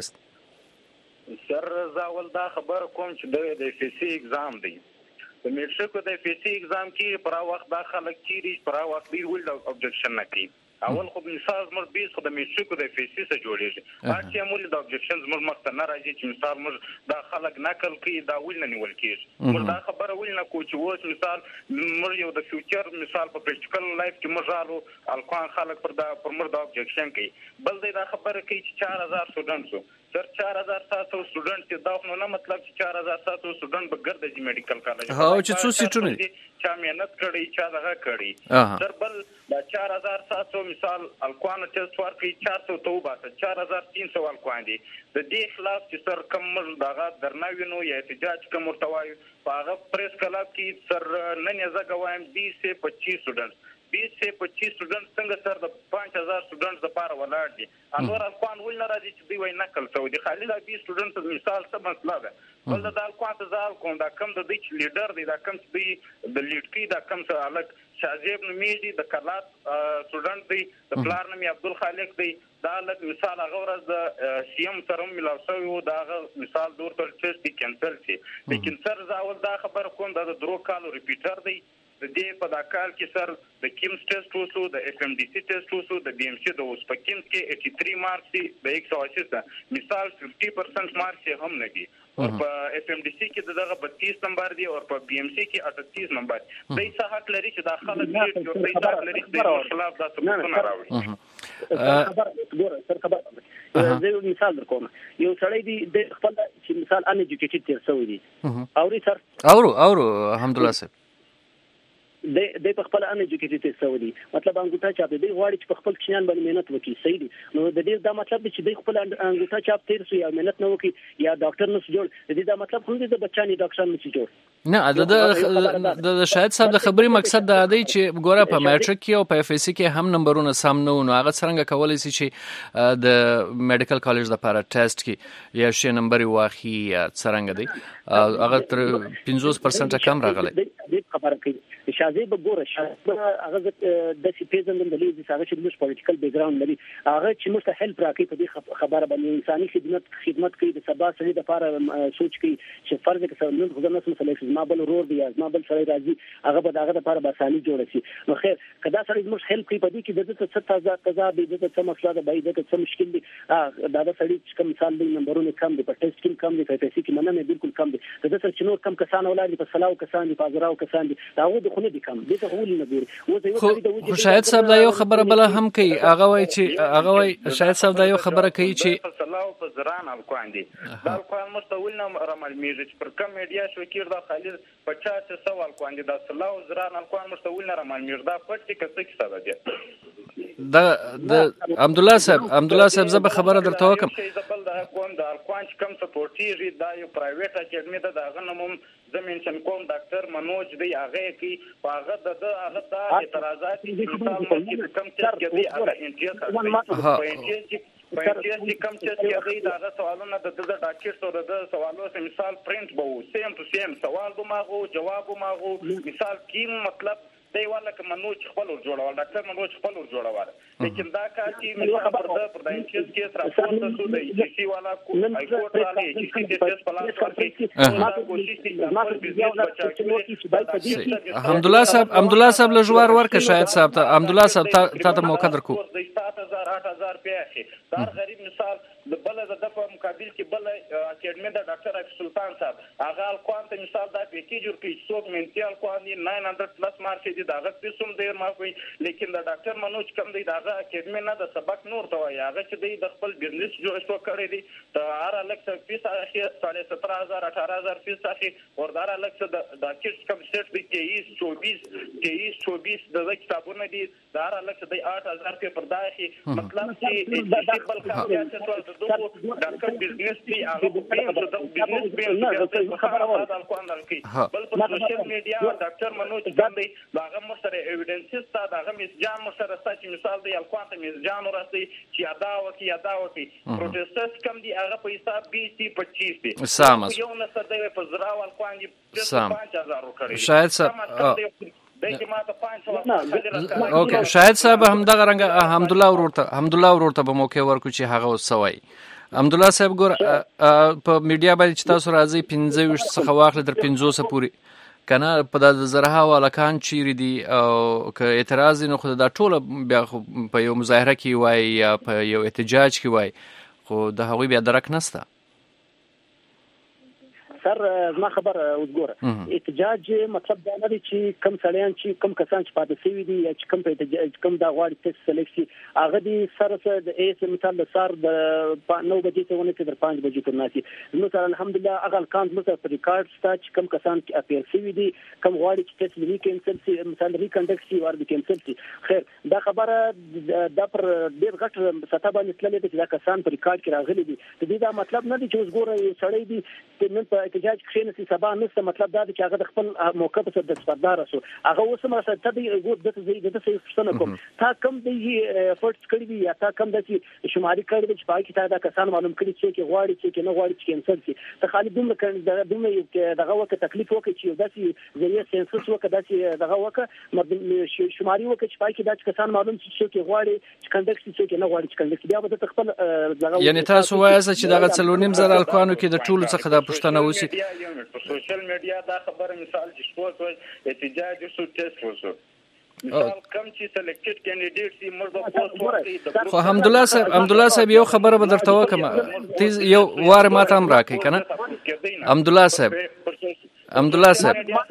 وایست سر زاول دا خبر کوم چې د اف اس سی ایگزام دی د میټریکو د اف اس سی ایگزام کې پر وخت دا خلک چیرې پر وخت دی ول اوبجیکشن نه کوي اول خو مثال زمر 20 خو د میټریکو د اف اس سی سره جوړیږي هرڅه مول د اوبجیکشن زمر مخته نه راځي چې مثال مر دا خلک نقل کوي دا ول نه نیول کیږي مر دا خبره ول نه کو چې وس مثال مر یو د فیوچر مثال په پریکټیکل لایف کې مرالو الکوان خلک پر مر د اوبجیکشن کوي بل دا خبره کوي چې 4000 سټوډنټ سر 4700 سټوډنټ چې دا نو مطلب چې 4700 سټوډنټ به ګرځي چې میډیکل کالج ها چې څو سیټونه چا مهنت کړي چا دغه کړي سر بل دا 4700 مثال الکوان ټیسټ ورکړي 400 ته وباسه 4300 الکوان دي د دې خلاف چې سر کم دغه درناوینو یا احتجاج کوم ورتوای په هغه پریس کلاب کې سر نن یې زګوایم 20 سے 25 سټوډنټ 20 سے 25 سټوډنټ څنګه سر د 5000 سټوډنټ لپاره ولاړ دي انور الکوان ول نه راځي چې دوی وای نقل سعودي خالد 20 سټوډنټ مثال څه مسله ده ول دا الکوان ته ځال کوم دا کم د دې لیډر دی دا کم دی د لیډ کی دا کم څه الک شاجیب نومیږي د کلات سټوډنټ دی د پلار نومي عبدالخالق دی دا الک مثال هغه ورځ د سی ام سره ملاو شوی دا مثال دور تر ټیسټ کینسل شي لیکن سر زاول دا خبر کوم دا د درو کالو ریپیټر دی د دې په دا کال کې سر د کیمز ټیسټ وسو د اف ام ډي سي ټیسټ وسو د بي ام سي د اوس په کیمز کې 83 مارکس دي د 180 مثال 50% مارکس هم نه دي او په اف ام ډي سي کې دغه 32 نمبر دي او په بي ام سي کې 38 نمبر دي څه حق لري چې داخله دې جو دې حق لري چې د خلاف د ثبوتونه راوړي خبر سر خبر زه مثال درکوم یو سړی دی د خپل چې مثال ان ایجوکیټډ تیر سوی دی اوري سر اورو الحمدلله سر د په خپل ان ایجوکیټډ سوی دی مطلب انګوتا چاپ دی غواړي چې په خپل کشنان باندې مهنت وکړي صحیح دی نو د دې دا مطلب چې د خپل انګوتا چاپ تیر سوی یا مهنت نه وکړي یا ډاکټر نه جوړ د دې دا مطلب خو د بچانی ډاکټر نه جوړ نه د شاهد صاحب د خبري مقصد دا دی چې ګوره په میټریک کې او په اف اس سی کې هم نمبرونه سم نه ونه هغه څنګه کولای شي چې د میډیکل کالج لپاره ټیسټ کې یا شی نمبر واخی څنګه دی هغه تر 50% کم راغلی دې خبره کوي شازي به ګوره شازه هغه د سی پیژندل د لیدي هغه چې موږ پولیټیکل بیک ګراوند لري هغه چې موږ ته هیلپ راکړي په دې خبره باندې انساني خدمت کوي د سبا سړي د لپاره سوچ کوي چې فرض کې نن خو نه مسله ما بل رور دی ما بل سړي راځي هغه به دغه لپاره به اساني جوړ شي نو خیر کدا سړي موږ هیلپ کوي په دې کې د څه تازه قضا به د څه مسله ده به د څه مشکل دي دا سړي چې کوم مثال دی نمبرونه کم دي په ټیسټ کې کم دي په پیسې کې مننه بالکل کم دي د څه چې نور کم کسان اولاد په سلاو کسان دي په زراو کسان دي دا هغه خو نه دي کم دي ته ولې نه ګوري خو شاهد صاحب دا یو خبره بل هم کوي هغه وای شاهد صاحب دا یو خبره کوي چې سلاو په زران الکوان دي دا الکوان مستول نه رمل میږي پر کم میډیا شو کېر دا خالد 50 الکوان دي دا سلاو زران الکوان مستول نه رمل میږي دا پټ کې څه سبب دی د عبدالله صاحب زه به خبره درته وکم بل دا کوم د الکوان کم سپورټي دا یو پرایویټ اکیډمي ده دا غنمم زمين چې کوم ډاکټر منوج دی هغه کې هغه د هغه د اعتراضات مثال کم چې دی هغه انټریس چې کم چې هغه دا سوالونه د ډاکټر سره د سوالو مثال پرنٹ بو سیم ټو سیم سوال به ماغو جواب ماغو مثال کی مطلب دی والا که منوج خپل ور جوړول ډاکټر منوج خپل ور جوړول لیکن دا کار چې مثلا پر د انټیس کې راپورته شو د ای سی والا هاي کورټ والا ای سی ټیسټ پلاس ورکړي ما کوشش کوي ما بزنس بچا حمدالله صاحب لجوار ورکه شاید صاحب ته حمدالله صاحب ته موقع درکو 8000 پیاخي دا غریب مثال د بل د په مقابل کې بل اکیډمي د ډاکټر عبد سلطان صاحب هغه کوانت مثال دا پیکیج ورکړي څوک منتیال کواني 900 پلس مارک دي دا غږ پیسوم ډیر معافي لیکن د ډاکټر منوج کم دی دا اکیډمي نه د سبق نور ته وایي هغه چې د خپل بزنس جوړ کړی دی ته هر لکه فیس اخی 17000 18000 فیس اخی وردار لکه د کیټ کم سیټ دی 24 د کتابونه دي دا هر لکه د 8000 پیپر دا اخی مطلب چې بل کار ډاکټر بزنس دی هغه په بزنس به خبره بل په سوشل میډیا ډاکټر منوج باندې هغه مستره ایویډنسز تا هغه مسجان مستره چې مثال دی الکوانت مسجان ورسي چې ادا وکي پروتستس کم دی هغه په حساب 20-25 دی سامس یو نصر دی په زرا الکوانت 5000 ورکړي شاید صاحب اوکې شاید صاحب همدغه رنګ حمدالله ورورته په موقع ورکو چې هغه وسوي حمدالله صاحب ګور په میډیا باندې چې تاسو راځي 15 څخه واخله در 500 پورې کنه په د زرها والکان چیرې دي او که اعتراض نه خو دا ټول بیا په یو مظاهره کې وای یا په یو احتجاج کې وای خو د هغوی بیا درک نشته سر ما خبر وګوره احتجاج مطلب دا نه دی چې کم سړیان چې کم کسان چې پاتې شوي دي یا چې کم په احتجاج کم دا غواړي ټیسټ سلیکشن هغه دي سره د ایس مثال د سار د 9 بجې ته ونه تر 5 بجې تر ناسي نو سره الحمدلله هغه کانت مو په ریکارډ ستا چې کم کسان چې اپیر شوي دي کم غواړي چې ټیسټ لري کینسل شي مثال ریکنډکټ شي ور به کینسل شي خیر دا خبره د پر ډیر غټ سطح باندې تللې ده چې دا کسان په ریکارډ کې راغلي دي د دې دا مطلب نه دی چې وګوره سړی دي چې نن په احتجاج کې نسی سبا نسته مطلب دا چې هغه د خپل موقع په صد سپردار شو هغه اوس ما ته دی د څه څه کوم تا کم دی افورټس کړی دی یا تا کم د شماري کړی دی چې پای کې تا دا کسان معلوم کړي چې غواړي چې نه غواړي چې کینسل شي ته خالي دومره دغه وخت تکلیف وکړي چې داسې ذریعہ سنسس وکړي داسې دغه وکړي شماري وکړي چې پای کې دا کسان معلوم شي چې غواړي چې کنډکټ شي چې نه غواړي چې کنډکټ بیا به خپل دغه یعنی تاسو وایئ چې دغه 3.5 الکوانو کې د ټولو څخه د پښتنه وسی په سوشل میډیا دا خبره مثال چې شپږ احتجاج وسو ټیسټ وسو مثال کم چې سلیکټډ کینډیډیټ سي موږ په پوسټ خو حمدالله صاحب یو خبره به درته وکم تیز یو وار ماته هم راکې کنه حمدالله صاحب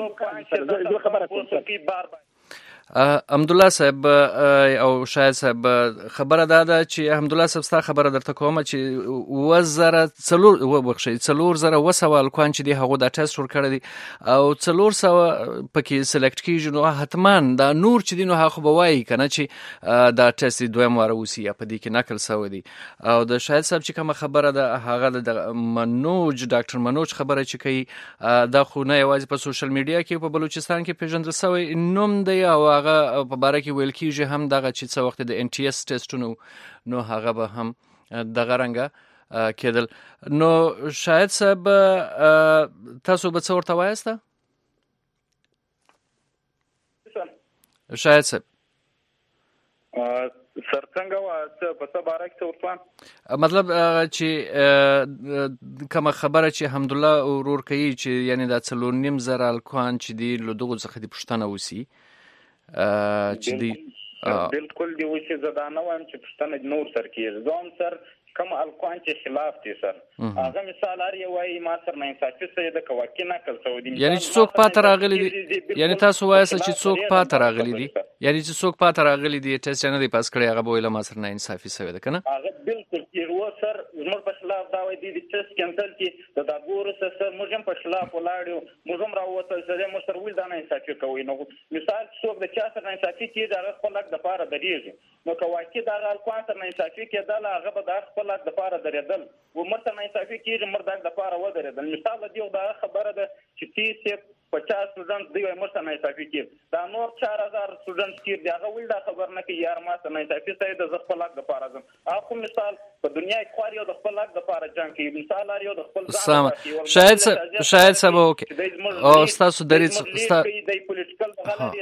حمدالله صاحب او شاید صاحب خبره دا چې حمدالله صاحب ستا خبره درته کوم چې 4,000 الکوان چې دی هغه د ټیسټ ورکړی دي او 400 پکې سلیکټ کیږي نو حتما دا نور چې دی نو هغه به وایي کنه چې دا ټیسټ دویم واره وسی یا په دې کې نقل شوی دی او د شاید صاحب چې کوم خبره ده هغه د منوج ډاکټر منوج خبره چې کوي دا خو نه یوازې په سوشل میډیا کې په بلوچستان کې پیژندل شوی نوم دی او هغه په باره کې ویل کېږي هم دغه چې څه وخت د NTS ټیسټونو نو هغه به هم دغه رنګه کېدل نو شاید صاحب تاسو به څه ورته وایاست شاید صاحب سرڅنګه وا په څه باره کې ورته مطلب چې کومه خبره چې حمدالله ورور کوي چې یعنی دا 3.5 الکوان چې دی له دغه څخه د پښتنه وسی چې دی بالکل دی وسی زدانه وایم چې پښتنه نور سر کېږي ځوان سر کوم الکوان چې خلاف دي سر هغه مثال لري وایي ما سر نه انصافي سره د کوکې نقل سو دي یعنی چې څوک پاتې راغلي دي یعنی تاسو وایئ چې څوک پاتې راغلي دي یعنی چې څوک پاتې راغلي دي ټیسټ نه دی پاس کړی هغه ویل ما سر نه انصافي سوی ده کنه هغه بالکل یو سر زموږ په خلاف دا وایي دي ټیسټ کینسل کی د داګور سره موږ هم په خلاف ولاړو موږ هم راوته سره موږ سره ول دا نه انصافي کوي نو مثال څوک د چا سره انصافي کی دا خپل لګ د پاره دریږي نو کواکې دا الکوان سره انصافي کېدل هغه به د خپل لګ د پاره درېدل و مرته نه انصافي کېږي مرده د پاره و درېدل مثال دی دا خبره ده چې 50 سټوډنټ دی مرته نه انصافي کېږي دا نور 4000 سټوډنټ کې دی هغه ول دا خبر نه کې یار ما ته نه انصافي سره د خپل لګ د پاره ځم اخو مثال په دنیا کې خو یو د خپل لګ د پاره جنگ کې مثال لري د خپل ځان شاید سبا اوکې او تاسو درې د پولیټیکل غلطي سره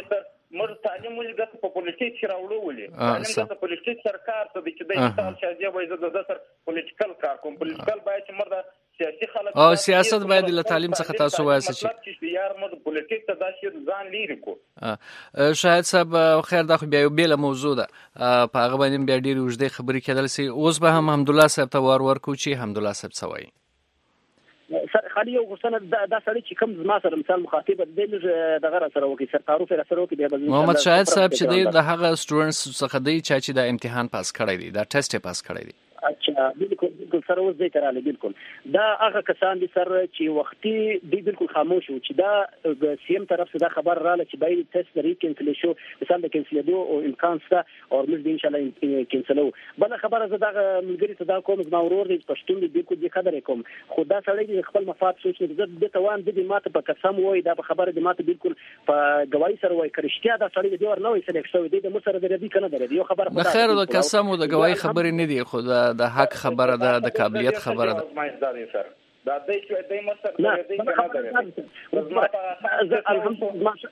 موږ تعلیم ولې په پولیټیک راوړو ولې تعلیم د پولیټیک سرکار ته د چې د مثال شاجه وایي د سر پولیټیکل کار کوم پولیټیکل باید چې مرده سیاسي خلک او سیاست باید له تعلیم څخه تاسو وایي چې یار موږ پولیټیک ته دا شی ځان لري کو شاهد صاحب خیر دا خو بیا یو بیل موضوع ده په هغه باندې بیا ډېری وجدي خبرې کېدل سي اوس به هم حمدالله صاحب ته ورکو چې حمدالله صاحب څه وایي سر خالي یو غوښتنه دا سړی چې کوم زما سره مثال مخاطب دی دغه را سره وکړي سر تعارف را سره وکړي بیا محمد شاهد صاحب چې د هغه سټوډنټس څخه دی چې د امتحان پاس کړی دی دا ټیسټ پاس کړی دی اچھا بالکل سره اوس دې تراله بالکل دا هغه کسان دي سر چې وختي دی بالکل خاموش وو چې دا د سیم طرف څخه خبر رااله چې باید ټیسټ لري کینسل شو مثلا د کینسل دو او امکان شته او موږ ان شاء الله کینسلو بل خبره زه دا ملګری ته دا کوم زما ورور دی پښتون دی بالکل دې قدر کوم خدا سړی خپل مفاد سوچ نه د توان د ماته په قسم وای دا خبره د ماته بالکل په گواہی سره وای کړشتیا دا سړی دی ور نه وای سلیکټ شوی دی د مو سره د ردی کنه درې یو خبره خدا خیر د قسم او د گواہی خبرې نه دی خدا د حق خبره ده د قابلیت خبره ده دا دای چې دای مستر دې کنه درې الحمدلله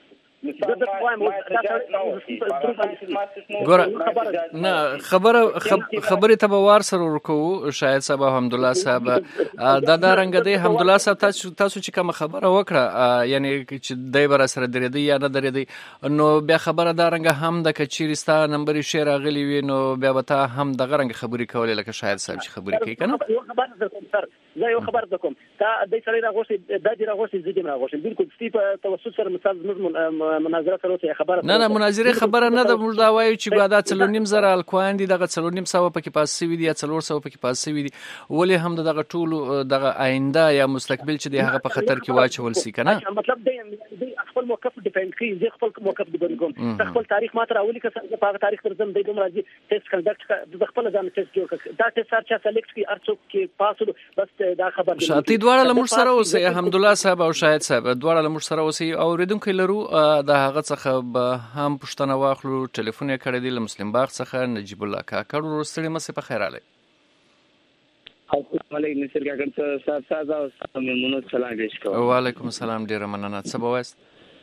نه خبره ته به وار سره ورکو شاید صاحب حمدالله صاحب دا رنګ دی حمدالله صاحب تاسو چې کوم خبره وکړه یعنی چې دای بر سره درې دی یا نه درې دی نو بیا خبره دا رنګ هم د کچیرستا نمبر شیر غلی وي نو بیا وتا هم د غرنګ خبرې کولې لکه شاید صاحب چې خبرې کوي کنه زه یو خبر درکوم دا د سړی راغوښتي د دې راغوښتي زه دې راغوښتم بالکل ستې توسط سره مثال مناظره سره خبره نه مناظره خبره نه د موږ دا وایو چې ګادا 3.5 الکوان دي دغه 3.5 پکې پاس شوی دي یا 400 پکې پاس شوی دي ولې هم دغه ټول دغه آینده یا مستقبل چې د هغه په خطر کې واچول سي کنه مطلب د خپل موقف ډیفاین کوي زه خپل موقف د بنګم خپل تاریخ ماته راولي که په تاریخ پر زم د دوم راځي ټیسټ کنډکټ د خپل ځان ټیسټ جوړ دا ټیسټ سره چې سلیکټ کی ارڅو کې پاسو بس دا خبر دي شاتی دواړه لمر سره اوسه حمدالله صاحب او شاهد صاحب دواړه لمر سره اوسه او ریدونکو لرو د هغه څخه به هم پښتنه واخلو ټلیفون یې کړی دی له مسلم باغ څخه نجیب الله کاکړ ورستړي مسه په خیر علي السلام علیکم نصر کاکړ صاحب او ممنون سلام پیش کوم وعلیکم السلام ډیر مننه څه به وایست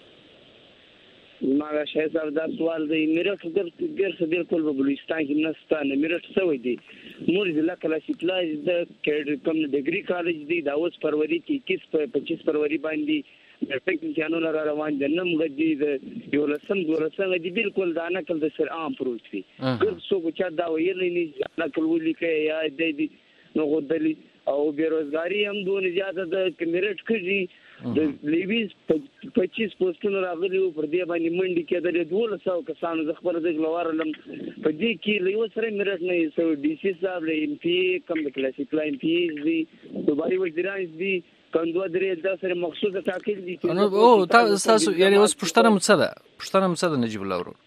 ما شاید صاحب دا سوال دی میرټ ګر بالکل په بلوچستان کې نسته نه میرټ سوی دی مور ضلع کلاسیکلای د کوم ډیګری کالج دی دا اوس فروری کې 25 فروری باندې ټیک امتحانونه را روان دي نن غدي د یو لسم دی بالکل دا نقل د سر عام پروت دی ګر څو چې دا ویل نه نقل ولي کې یا دی نو غدلی او بیروزګاری هم دونه زیاته د کمیرټ کړي د لیویز 25 پوسټونه راغلي او پر دې باندې منډي کې د 200 کسانو د خبره د غلوارلم په دې کې لیو سره میرټ نه سو ډي سي صاحب له ام پی کم د کلاسیکل ام پی دی دوباري وزیران دي کندو درې د سره مخصوصه تاکید دي او تاسو یعنی اوس پښتنه مڅه نجیب الله ورو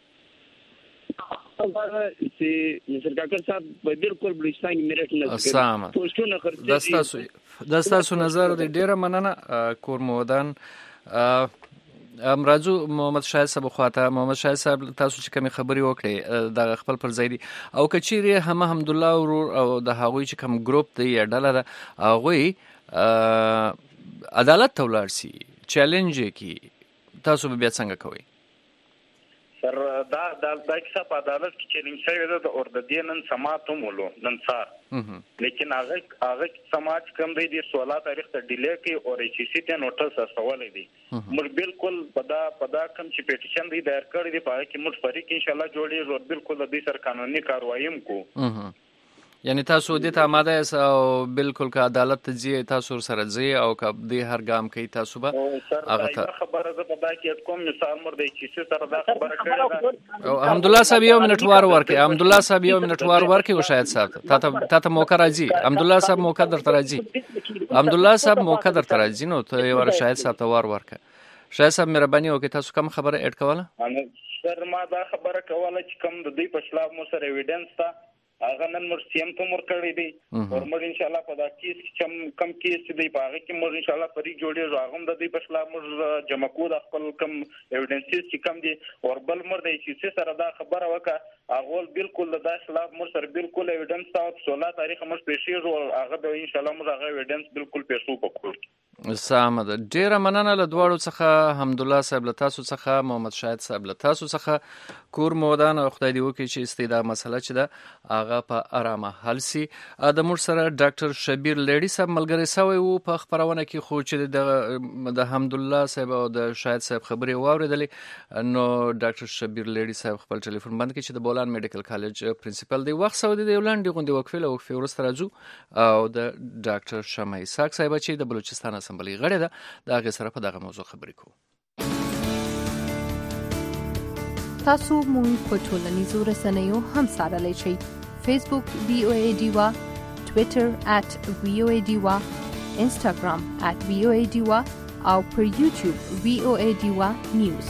چې نصر کاکړ صاحب بالکل بلوچستان کې میرټ نه اسامه پوسټونه خرڅ د تاسو نظر د ډیره مننه کور مودان امراجو محمد شاهد صاحب خواته محمد شاهد صاحب تاسو چې کوم خبري وکړي د خپل پر ځای دي او کچيري هم حمدالله ورور او د هغوی چې کوم ګروپ دی یا ډله ده هغوی عدالت ته ولاړ سي چیلنج کی تاسو به بیا څنګه کوئ سر دا کیسه په عدالت کې چیلنج شوی ده د اورددینن سماعت مولو نن سار لیکن هغه سماعت کم دی د 16 تاریخ ته ډیلی کوي او ایچ سی ته نوټس استولې دي موږ بالکل پدا کم چې پټیشن دی دایر کړی دی په کې موږ فریق ان شاء الله جوړي او بالکل د دې سر قانوني کاروایی کو یعنی تاسو دې ته آماده یاست او بالکل که عدالت ته ځي تاسو سره ځي او که دې هر ګام کوي تاسو به هغه ته خبره ده په دا کې کوم مثال مر دی چې سره دا خبره کړې او حمدالله صاحب یو منټ وار ورکړي حمدالله صاحب یو منټ وار ورکړي او شاید صاحب ته موقع راځي حمدالله صاحب موقع درته راځي حمدالله صاحب موقع درته راځي نو ته یو شاید صاحب ته وار ورکړه شاید صاحب مهرباني وکړئ تاسو کوم خبره اډ کوله سر ما دا خبره کوله چې کوم د دې په شلاب مو سره ایویډنس تا هغه نن موږ سیم ته مور کړی دی او موږ ان شاء الله په دا کیس چې کم کیس دی په هغه کې موږ ان شاء الله پرې جوړې راغوم د دې په خلاف موږ جمع کو د خپل کم ایویډنسز چې کم دي او بل مر دی چې سره دا خبره وکړه هغه بالکل د خلاف موږ سره بالکل ایویډنس او 16 تاریخ موږ پېښې او هغه ان شاء الله موږ هغه ایویډنس بالکل پېښو پکور سامه ده. ډیره مننه له دواړو څخه، حمدالله صاحب له تاسو څخه، محمد شاهد صاحب له تاسو څخه. کور مودان او خدای دې وکړي چې استدا مسله چې ده هغه په آرامه حل سي. د موږ سره ډاکټر شبیر لیډي صاحب ملګری سوی وو په خبرونه کې، خو چې د حمدالله صاحب او د شاهد صاحب خبرې واوریدلې نو ډاکټر شبیر لیډي صاحب خپل ټلیفون بند کړ چې د بولان میډیکل کالج پرنسپل دی. وخت سعودي دی ولندې غونډه وقفه ورسته راځو او د ډاکټر شمع اسحاق صاحب چې د بلوچستان اسمبلی غړی ده د هغه سره په دغه موضوع خبرې کوو. تاسو مونږ په ټولنیزو رسنیو هم څارلی شئ. فیسبوک VOA ډیوا، ټویټر @VOA ډیوا، انسټاګرام @VOA ډیوا او پر یوټیوب VOA ډیوا نیوز.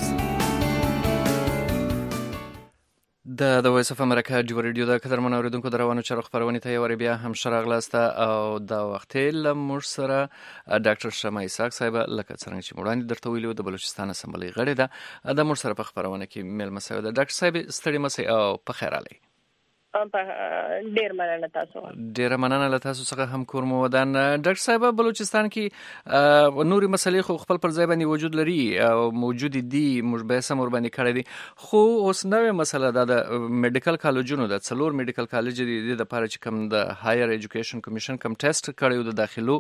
د وایس اف امریکا ډیو ریډیو د قدرمن اوریدونکو د روانو چارو خبرونه ته یو بیا هم شراغلاسته او دا وخت له موږ سره ډاکټر شمع اسحاق صاحب لکه څنګه چې وړاندې درته ویلو د بلوچستان اسمبلی غړی ده د موږ سره په خبرونه کې میلمه شوی ده. ډاکټر صاحب ستړي مسئ او په خیر علي. ډیر مننه تاسو. ډیر مننه له تاسو څخه هم کور مو ودان. ډاکټر صاحب بلوچستان کې نوري مسلې خو خپل پر ځای باندې وجود لري او موجود دي، موږ به سم ور باندې کړی دي، خو اوس نوې مسله ده د میډیکل کالجونو د څلور میډیکل کالج دي د لپاره چې کوم د هایر ایجوکیشن کمیشن کوم ټیسټ کړیو د داخلو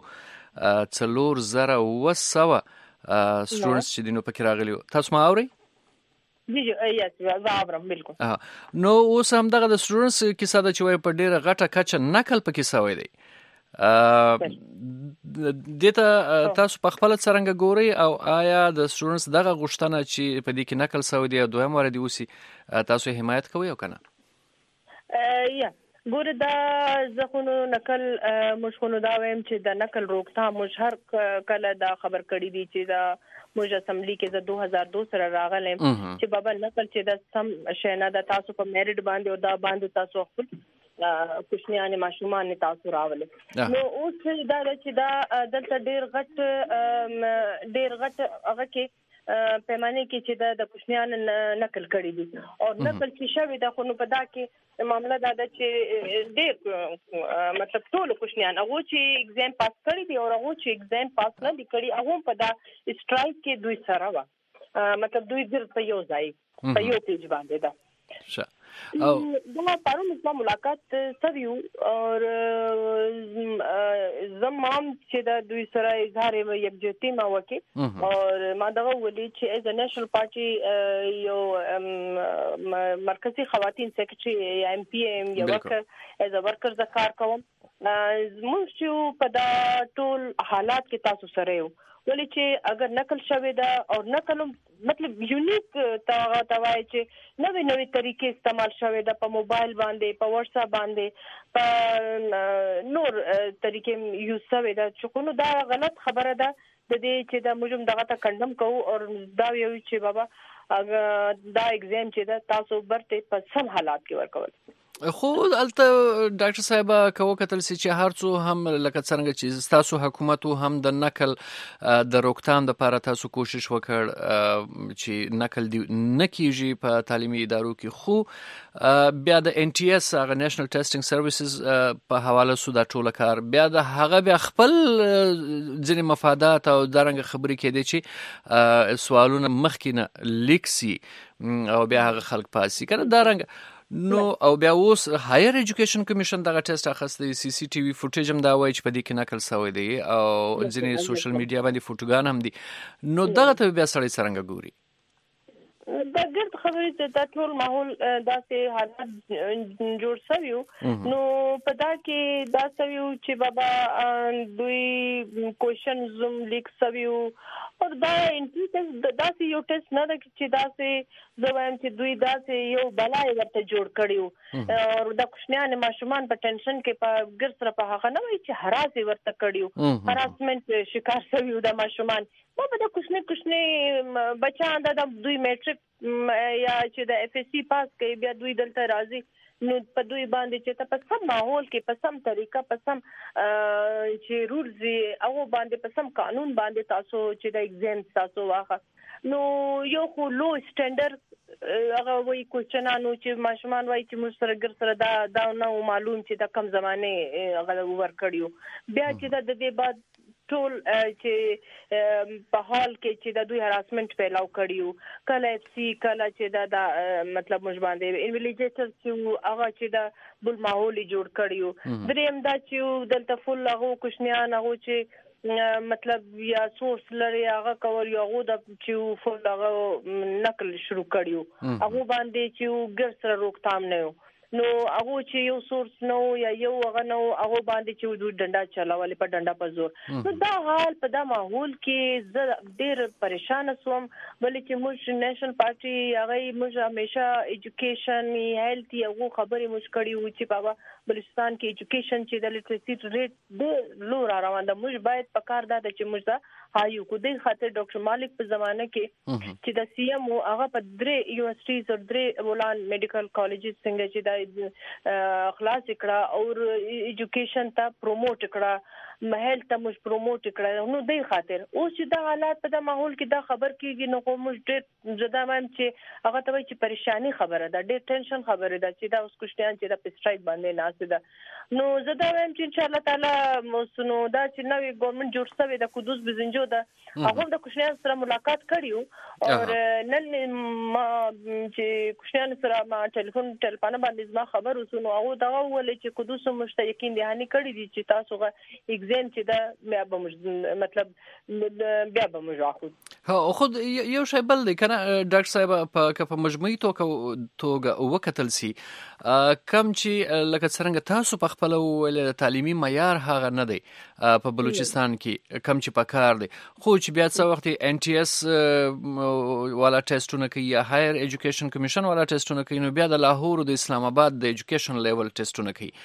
4200 سټوډنټس چې دینو پکې راغلیو. تاسو ما اورئ؟ جی یس زابرم بالکل. نو اوس هم دغه د سټوډنټس کیسه ده چې وای په ډیره غټه کچه نقل پکې سوی دی. دته تاسو په خپل څرنګه ګوري او آیا د سټوډنټس دغه غوښتنه چې په دې کې نقل سوی دی دویم وردی اوسي تاسو حمایت کوئ او کنه؟ یا ګوره دا زخونو نقل مشخونو دا ویم چې د نقل روکثام مشهر کله دا خبر کړی دی چې دا موږ اسمبلی کې د 2002 سره راغلم چې بابا نقل چې د سم شینه د تاسو په میرټ باندې او دا باندې تاسو خپل کوشنیانه ماشومان تاسو راولل. نو اوس دا چې دا دلته ډیر غټ هغه کې پیمانه کې چې د کوشنیان نقل کړی دي او نقل چې شوی د خونو په دا کې معاملہ دا چې ډېر مطلب ټول کوشنیان هغه چې ایگزام پاس کړی دي او هغه چې ایگزام پاس نه دي کړی هغه په دا سټرایک کې دوی سره وا مطلب دوی در په یو ځای په یو پیج باندې دا او دا پرون زما ملاقات سویو او زمام چې دا دوی سره اظهار یکجهتی ما وکي او ما دا ولې چې از نېشنل پارټي یو مرکزی خواتین سیکریټري یا ایم پی ایم یا ورکر از ورکر د کار کوم موږ چې په دا ټول حالات کې تاسو سره یو ولې چې اگر نقل شوی دا او نقل مطلب یونیک توای چې نوې طریقې استعمال شوی دا په موبایل باندې په واتس اپ باندې په نور طریقې یوز شوی دا چې کوم دا غلط خبره ده د دې چې دا موږ دغه ته کندم کوو او دا یو چې بابا اگر دا ایگزام چې دا تاسو برته په سم حالات کې ورکول. خو البته ډاکټر صاحب کوو کتل چې هر څو هم لکه څنګه چې تاسو حکومت هم د نقل د روکثام لپاره تاسو کوشش وکړ چې نقل دی نکیږي په تعلیمي ادارو کې، خو بیا د ان ټي اس هغه نېشنل ټیسټینګ سرویسز په حواله سو دا ټول کار بیا د هغه بیا خپل ځینې مفادات او درنګ خبرې کېدي چې سوالونه مخکینه لیکسي او بیا هغه خلک پاسي کنه درنګ نو او بیا اوس هایر ایجوکیشن کمیشن دغه ټیسټ اخیستی سی سی ټي وی فوټیج هم دا وایي چې په دې کې نقل شوی دی او ځینې سوشل میډیا باندې فوټوګان هم دي، نو دغه ته بیا سړی څرنګه ګوري؟ دا ګرد خبرې ته د ټول ماحول داسې حالات جوړ شویو نو په دا کې دا شویو چې بابا دوی کوېشن زوم لیک شویو او دا انټرنیټ داسې یو ټیسټ نه ده چې داسې زه وایم چې دوی داسې یو بلای ورته جوړ کړیو او د کوشنیانو ماشومان په ټینشن کې په ګر سره په هغه نه وایي چې هراس ورته کړیو هراسمنت شکار شویو د ماشومان په د کوشنی بچان د دوی میټریک یا چې د اف اس سی پاس کوي بیا دوی دلته راځي نو په دوی باندې چې ته په سم ماحول کې په سم طریقه په سم چې رولز او باندې په سم قانون باندې تاسو چې د ایگزام تاسو واخه نو یو خو لو سټانډرډ هغه وایي کوچنانو چې ماشومان وایي چې موږ سره ګر سره دا نو معلوم چې د کم زمانه هغه ور کړیو بیا چې د دې بعد ټول چې په حال کې چې د دوی هراسمنت پیلاو کړیو کله اف سی کله چې دا مطلب موږ باندې انویلیجیټر چې هغه چې د بل ماحول جوړ کړیو دریم دا چې دلته فل هغه کوشنیان هغه چې مطلب یا سورس لري هغه کول یو غو د چې فل هغه نقل شروع کړیو هغه باندې چې ګر سره روکتام نه نو هغه چې یو سورس نو یا یو هغه نو هغه باندې چې دوی ډنډا چلاولې په ډنډا په زور نو دا حال په دا ماحول کې زه ډېر پریشان سوم ولې چې موږ نېشنل پارټي هغه موږ همیشه ایجوکیشن هیلث یو خبرې موږ کړی و چې بابا بلوچستان کې ایجوکیشن چې د لیټریسي ریټ د لو را روان ده موږ باید په کار دا چې موږ دا هایو کو د خاطر ډاکټر مالک په زمانه کې چې د سی ام هغه په درې یونیورسيټیز او درې ولان میډیکل کالجز څنګه چې د خلاص کړه او ایجوکیشن ته پروموټ کړه محل ته موږ پروموټ کړه نو د خاطر او چې د حالات په د ماحول کې دا خبر کیږي نو موږ ډېر زدا وایم چې هغه ته چې پریشانی خبره ده ډېر ټینشن خبره ده چې دا اوس کوشتيان چې د پسټرایک باندې ناس ده نو زدا وایم چې ان شاء الله تعالی موسنو دا چې نوې ګورنمنت جوړ شوی د قدوس بزنجو ده هغه د کوشنیان سره ملاقات کړیو او نن ما چې کوشنیان سره ما ټلیفون باندې ما خبر وسونو هغه دا ولې چې قدوس مشترکین دهاني کړی دي چې تاسو غو ایگزام چې دا بیا به مطلب بیا به مجاخد ها خود یو شی بل دی کنه ډاکټر صاحب په مجموعي توګه وکتل سي کم چې لکه څنګه تاسو په خپل ول تعلیمي معیار هغه نه دی په بلوچستان کې کم چې پکار دی خو چې بیا څو وخت ان ټي اس والا ټیسټونه کوي یا هایر ایجوکیشن کمیشن والا ټیسټونه کوي نو بیا د لاهور او د اسلام آباد د ایجوکیشن لیول ټیسټونه کوي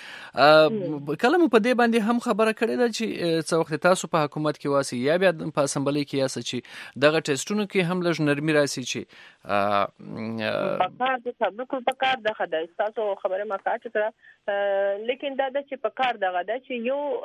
کله مو په دې باندې هم خبره کړې ده چې څو وخت تاسو په حکومت کې واسي یا بیا په اسمبلی کې یاسه چې دغه ټیسټونه کې هم لږ نرمي راسي چې پکار د بالکل پکار د خدای تاسو خبره ما کاټ کړه لیکن دا چې پکار دغه دا چې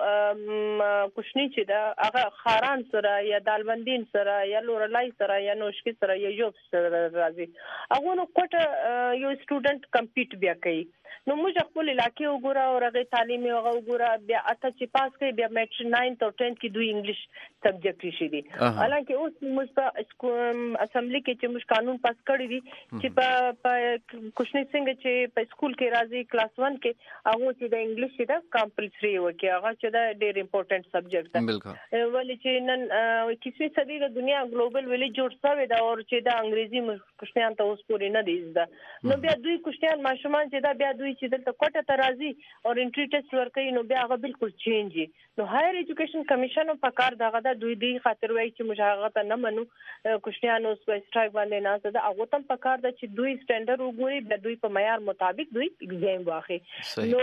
یو کوشنی چې دا هغه خاران سره یا دالبندین سره یا لورلای سره یا نوشکی سره یا یو سره راځي هغه نو کوټه یو سټوډنټ کمپیټ بیا کوي نو موږ خپل علاقې وګوره او هغه تعلیمي او وګوره بیا اته چې پاس کوي بیا میټریک 9 او 10 کې دوی انګلیش سبجیکټ شي دي حالانکه اوس موږ په اسمبلی کې چې موږ قانون پاس کړی دي چې په کوشنی څنګه چې په سکول کې راځي کلاس 1 کې هغه چې د انګلیش دا کمپلسري وکي هغه چې دا ډېر امپورټنٹ سبجیکټ ده بالکل ولې چې نن کیسه صدی د دنیا ګلوبل ویلیج جوړ شوی دا او چې دا انګریزي کوشنیان ته اوس پورې نه دي زده نو بیا دوی کوشنیان ماشومان چې دا بیا دوی چې دلته کوټه ته راځي او انټری ټیسټ ورکوي نو بیا هغه بالکل چینج نو هایر ایجوکیشن کمیشن په کار دغه د دوی دی خاطر وایي چې مشاغه ته نه منو کوشنیان اوس په سټرایک باندې نه ده هغه تم په کار د چې دوی سټانډرډ وګوري د دوی په معیار مطابق دوی ایگزام واخلي نو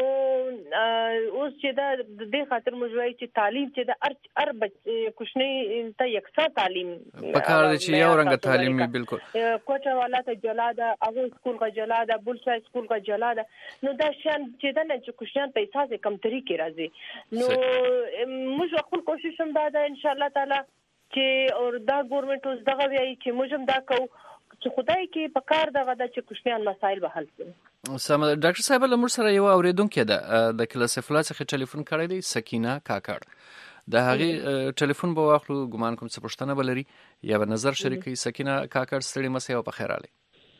اوس چې دا د دې خاطر موږ وایي چې تعلیم چې د هر کوشنی ته یکسا تعلیم په کار دی چې یو رنګ تعلیمي بالکل کوټه والا ته جلاده هغه سکول کا جلاده بلشا سکول کا جلاده نو دا شان چې دا نه چې کوشنیان په اساس کم طریقې راځي نو موږ خپل کوشش هم دا ده ان شاء الله تعالی چې اور دا ګورنمنت اوس دغه وایي چې موږ هم دا کوو چې خدای کې په کار دغه د چې کوشنیان مسایل به حل کړي سم ډاکټر صاحب له موږ سره یو اوریدونکو ده د کلاسفلا څخه ټلیفون کړی دی سکینه کاکړ د هغه ټلیفون به واخلو ګمان کوم څه پوښتنه بلري یا به نظر شریکي سکینه کاکړ ستړي مسه او په خیر علي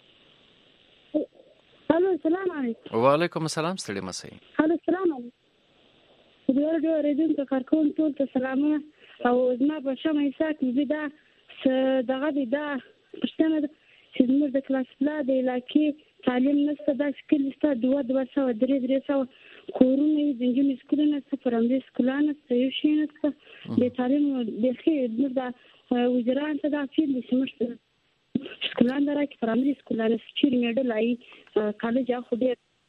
الو السلام علیکم وعلیکم السلام ستړي مسه الو السلام علیکم ډېر اوریدونکو کارکون ټول ته سلامونه او زما په شمه حساب کې دا دغه دا پښتنه چې موږ د کلاس لا د علاقې تعلیم نشته دا شکل نشته 200 کورونه د انجینر سکولونه څخه پرمختللي سکولونه څخه یو شي نشته د تعلیم د خیر د وزارت ته دا چې سمشته سکولان درا کې پرمختللي سکولونه چې میډل آی کالج خو ډېر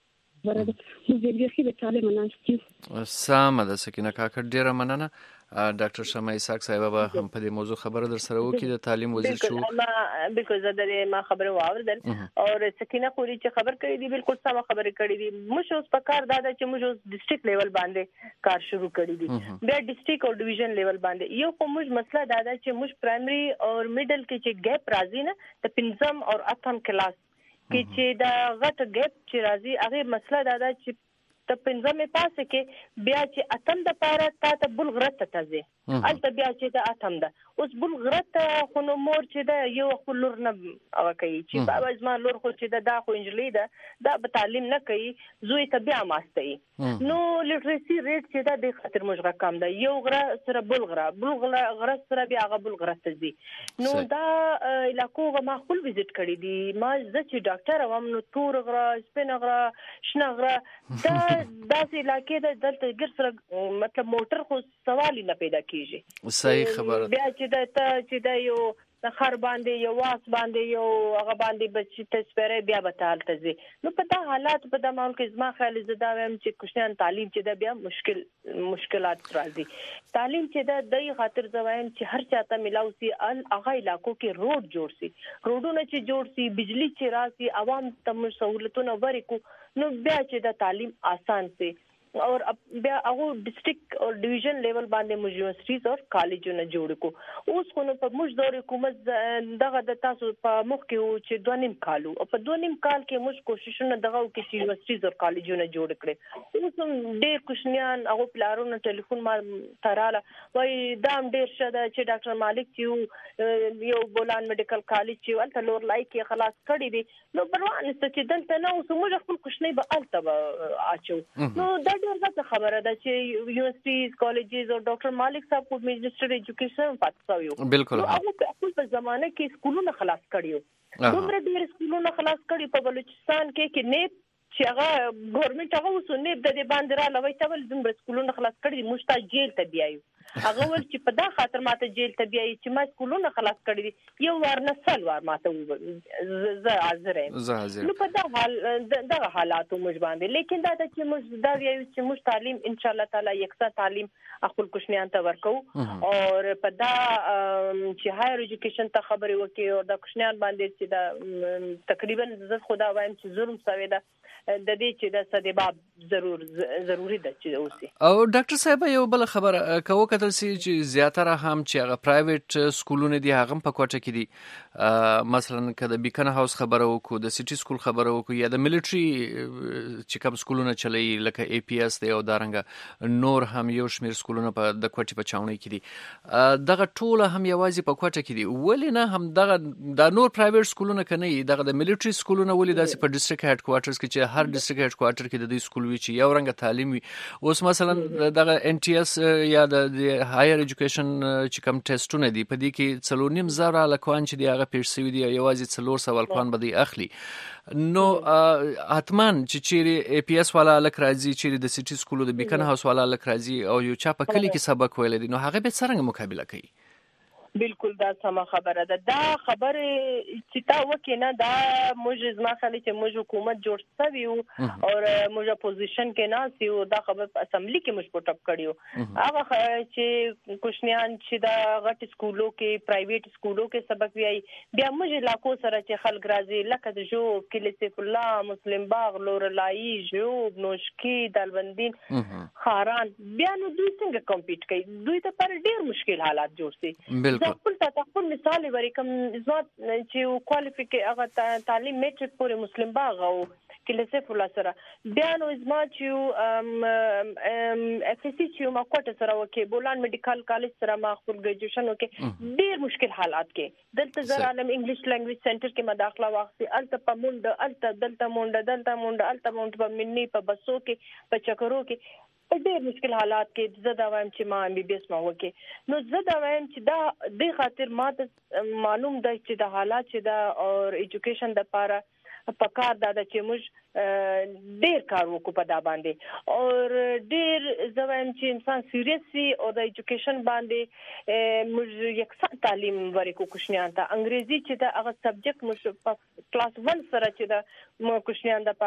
خبره ده موږ بیخي به تعلیم ناستیو. سامه ده سکینه کاکړ، ډیره مننه. ډاکټر شمع اسحاق صاحب به هم په دې موضوع خبره در سره وکړي. د تعلیم وزیر شو بالکل زه د ما خبره واوردل او سکینه خوري چې خبر کړی دی بالکل سم خبره کړی دی. موږ اوس په کار دا چې موږ اوس ډیسټریکټ لیول باندې کار شروع کړی دی، بیا ډیسټریکټ او ډیویژن لیول باندې. یو خو موږ مسله دا ده چې موږ پرایمري او میډل کې چې ګیپ راځي نه د پنځم او اتم کلاس کې چې دا غټ ګیپ چې راځي هغه مسله دا ده چې ته پنځمه پاسه کې بیا چې اتم د پاره ته بلغرت ته ځي البته بیا چې د اتم ده اوس بلغرت خو نو مور چې دا یو خپل لور نه هغه کوي چې بابا زما لور خو چې دا خو انجلۍ ده دا به تعلیم نه کوي زوی ته بیا ماستي نو لیټریسي ریټ چې دا د خاطر مجغه کم ده یو غره سره بلغره سره بیا هغه بلغرت ته ځي. نو دا علاقو ما خپل وزټ کړی دي ما زه چې ډاکټر وم نو تور غره سپین غره شنه غره دا داسې علاقې د دلته ګر سره مطلب موټر خو سوال نه پیدا کیږي. صحیح خبره. بیا چې دا یو خر باندې یو واس باندې یو هغه باندې بچی ته سپره بیا بتال ته زی نو په دا حالات په د مال کې زما خیال زدا ویم چې کوشنان تعلیم چې دا بیا مشکلات راځي. تعلیم چې دا د خاطر زوایم چې هر چاته ملاوي هغه علاقو کې روډ جوړ سي روډونه چې جوړ سي بجلی چې راسي عوام ته سہولتونه ورکو نو بیا چې دا تعلیم آسان سي اور بیا هغه ډیسټریکټ او ډیویژن لیول باندې موږ یونیورسيټیز او کالجونه جوړ کو. اوس خو نو په موږ دور حکومت دغه د تاسو په مخ کې چې 2.5 کال او په 2.5 کال کې موږ کوششونه دغه کې چې یونیورسيټیز او کالجونه جوړ کړي. اوس هم ډېر کوشنیان هغه پلارونو ټلیفون ما تراله وای دام ډېر شته چې ډاکټر مالک چې یو بولان میډیکل کالج چې ولته لور لای کې خلاص کړی دي نو پروانه چې دلته نو موږ خپل کوشنی به الته اچو. نو دا ډېر خبره ده چې یونیورسيټیز کالجز او ډاکټر مالک صاحب کو منسټر ایجوکیشن پاتاوي بالکل هغه په زمانه کې سکولونه خلاص کړیو دومره ډېر سکولونه خلاص کړي په بلوچستان کې نه چې هغه ګورنمنت هغه وسونه د دې باندې را لوي ته ول دومره سکولونه خلاص کړي مشتا جیل ته بیايو هغه ول چې په دا خاطر ماته جیل ته بیاي چې ما سکولونه خلاص کړي یو ور نه سل ور ماته زه حاضر نو په دا حال دغه حالاتو موږ باندې لیکن دا چې موږ دا ویو چې موږ تعلیم ان شاء الله تعالی یکسا تعلیم خپل کوشنیان ته ورکو او په دا چې هایر ایجوکیشن ته خبرې وکي او د کوشنیان باندې چې دا تقریبا زه خدا وایم چې ظلم شوی دا د دې چې د سدباب ضروري ده چې اوسي. او ډاکټر صاحب یو بل خبره کوو کتل سي چې زیاتره هم چې هغه پرایویټ سکولونه دي هغه په کوټه کې دي مثلا کله بیکن هاوس خبره وکړو د سټي سکول خبره وکړو یا د ملټري چې کوم سکولونه چلي لکه اي پي اس دی او دارنګ نور هم یو شمیر سکولونه په د کوټي په چاوني کې دي دغه ټول هم یوازې په کوټه کې دي ولې نه هم دغه د نور پرایویټ سکولونه کني دغه د ملټري سکولونه ولې داسې په ډیسټریکټ هډ کوارټرز کې چې هر ډیسټریکټ هډ کوارټر کې د دې سکول وی چې یو رنګ تعلیم وي اوس مثلا دغه ان ټي اس یا د هایر ایجوکیشن چې کوم ټیسټونه دي په دې کې 3.5 لکوان چې دی هغه پیښ شوی دی یوازې 400 لکوان به دی اخلي نو اتمان چې چیرې اي پی اس والا لک راځي چیرې د سټي سکول د بیکن هاوس والا لک راځي او یو چا په کلی کې سبق ویل دي نو هغه به څنګه مقابله کوي. بالکل دا سم خبره ده دا خبره چې تا وکینه دا موږ زما خالي چې موږ حکومت جوړ شوی او موږ اپوزیشن کې نه سی او دا خبر په اسمبلی کې موږ پټ اپ کړیو هغه چې کوشنیان چې دا غټ سکولو کې پرایویټ سکولو کې سبق ویای بیا موږ علاقو سره چې خلک راځي لکه د جو کلی سیف الله مسلم باغ لورلای جو نوشکی دالبندین خاران بیا نو دوی څنګه کمپیټ کوي دوی ته پر ډیر مشکل حالات جوړ سي. خپل مثال ورکم زات چې کوالیفیک هغه تعلیم میټریک پورې مسلم باغ او کله سیف الله سره بیا نو زما چې اف اس سی چې ما کوټه سره وکي بولان میډیکل کالج سره ما خپل ګریجویشن وکي ډیر مشکل حالات کې دلته زه عالم انګلیش لانګویج سنټر کې ما داخله واخلي الته په مونډ الته دلته مونډ الته مونډ په منی په بسو کې په چکرو کې ډېر مشکل حالات کې زه دا وایم چې ما ام بي بي اس ما وکي نو زه دا وایم چې دا د خاطر ما ته معلوم ده چې د حالات چې دا او ایجوکیشن د پاره پکار دا چې موږ ډېر کار وکړو په دا باندې او ډېر زه وایم چې انسان سیریس وي او د ایجوکیشن باندې موږ یکسان تعلیم ورکو کوشنیان ته انګریزي چې دا هغه سبجیکټ موږ په کلاس 1 سره چې دا کوشنیان د پاره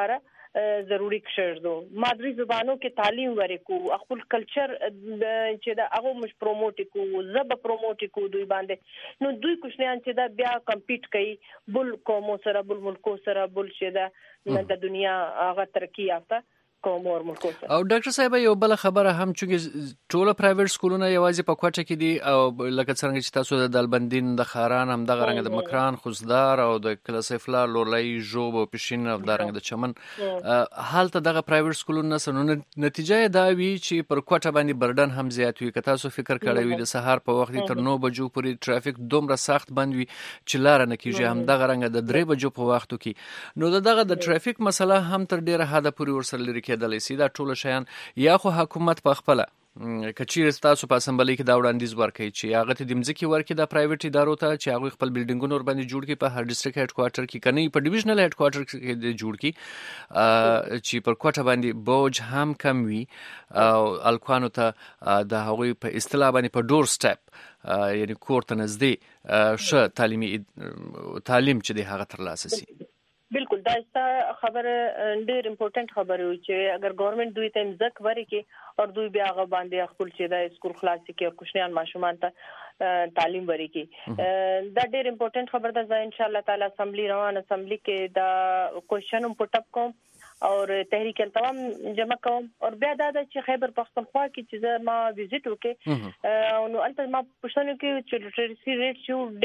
ضروری کشردو مادری زبانو کې تعلیم ورکو خپل کلچر چې دا هغه مش پروموټ کو زب پروموټ کو دوی باندې نو دوی کوشنیان چې دا بیا کمپیټ کوي بل قومو سره بل ملکو سره بل چې دا د دنیا هغه ترقی یافته او ډاکټر صاحب یو بل خبره هم چې ټول پرایویټ سکولونه یوازې په کوټه کې دي او لکه څنګه چې تاسو د دالبندین د خاران هم د غرنګ د مکران خوزدار او د کلاسفلا لولای جوب او پښین او د رنګ د چمن حالت دغه پرایویټ سکولونه سره نتیجه دا وی چې پر کوټه باندې بردن هم زیات وي که تاسو فکر کړی وي د سهار په وخت تر 9 بجو پورې ټرافیک دومره سخت بند وي چې لار نه کیږي هم د غرنګ د 3 بجو په وختو کې نو دغه د ټرافیک مسله هم تر ډیره حد پورې ورسره لري کېدلی سي دا ټول شیان یا خو حکومت په خپل کچیر تاسو په اسمبلی کې دا وړاندیز ورکړي چې هغه ته د مځکې ورکړي د پرایویټ ادارو ته چې هغه خپل بلډینګونه ور باندې جوړ کړي په هر ډیسټریکټ هډ کوارټر کې کني په ډیویژنل هډ کوارټر کې جوړ کړي چې پر کوټه باندې بوج هم کم وي او الکوانو ته د هغوی په اصطلاح باندې په ډور سټپ یعنی کور ته نږدې ښه تعلیم چې د هغه ترلاسه سي بالکل دا خبره ډېر امپورټنت خبره وي چې اگر ګورنمنت دوی ته ځک ورکړي او دوی بیا غو باندې خپل چې د سکول خلاص کړي او کوشنیان ماشومان ته تعلیم ورکړي دا ډېر امپورټنت خبره ده ان شاء الله تعالی اسمبلی روان اسمبلی کې دا کوېشن هم پټ اپ کوم اور تحریک التوام جمع کوم او بیا دا چې خیبر پختونخوا کې چې ما وزټ وکړ او نو البته ما پښتنو کې چې لټریسي ریټ چې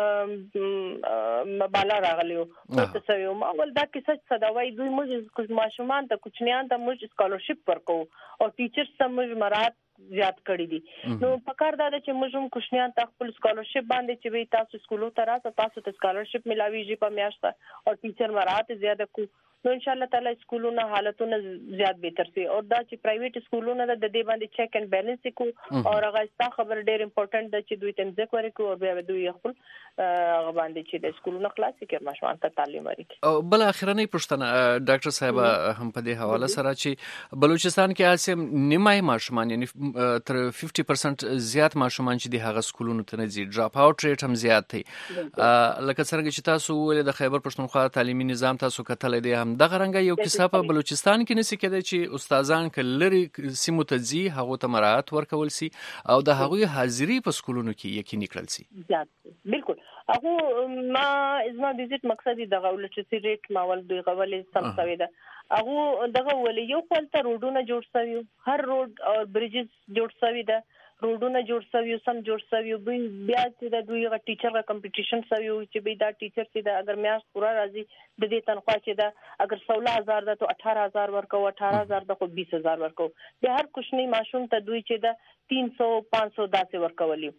ډېر بالا راغلی او تاسو یو اول دا کې څه صداوي دوی موږ ماشومان ته کوچنیان ته موږ سکالرشپ ورکو او ټیچرز ته موږ مراد زیات کړی دي نو پکار دا چې موږ کوشنیان ته خپل سکالرشپ باندې چې وي تاسو سکولو ته راځه تاسو ته سکالرشپ ملاويږي په میاشت او ټیچر مراد زیاده کو نو ان شاء الله تعالی سکولونه حالتونه زیات بهتر سي او دا چې پرایویټ سکولونه د دې باندې چیک اینڈ بیلنس کو او هغه استا خبر ډېر امپورټنت ده چې دوی تم ځکه ورکو او بیا دوی خپل هغه باندې چې د سکولونو خلاص کړي ماشومان ته تعلیم ورکړي او بل اخرنۍ پښتنه ډاکټر صاحب هم په دې حواله سره چې بلوچستان کې اسیم نیمای ماشومان یعنی تر 50% زیات ماشومان چې د هغه سکولونو ته نه ځي ډراپ اوټ ریټ هم زیات دی لکه څنګه چې تاسو ولې د خیبر پښتونخوا تعلیمي نظام تاسو کتلې دی هم دغه رنګه یو کیسه په بلوچستان کې نسی کېدای چې استادان کلری سیمو ته ځي هغه ته مراعات ورکول سي او د هغوی حاضری په سکولونو کې یقیني کړل سي بالکل هغه ما ازما وزټ مقصد دغه لټریسي ریټ ماول دوی غوړې سم شوی ده هغه دغه ولې یو خپل ته روډونه جوړ شوی هر روډ او بریجز جوړ شوی ده روډونه جوړ شوی سم جوړ شوی بیا چې د دوی غ ټیچر غ کمپټیشن شوی چې به دا ټیچر چې دا اگر میاش پورا راځي د دې تنخواه چې دا اگر 16000 ده ته 18000 ورکو 18000 ده خو 20000 ورکو د هر کوشنی ماشوم ته دوی چې دا 300 500 داسې ورکولي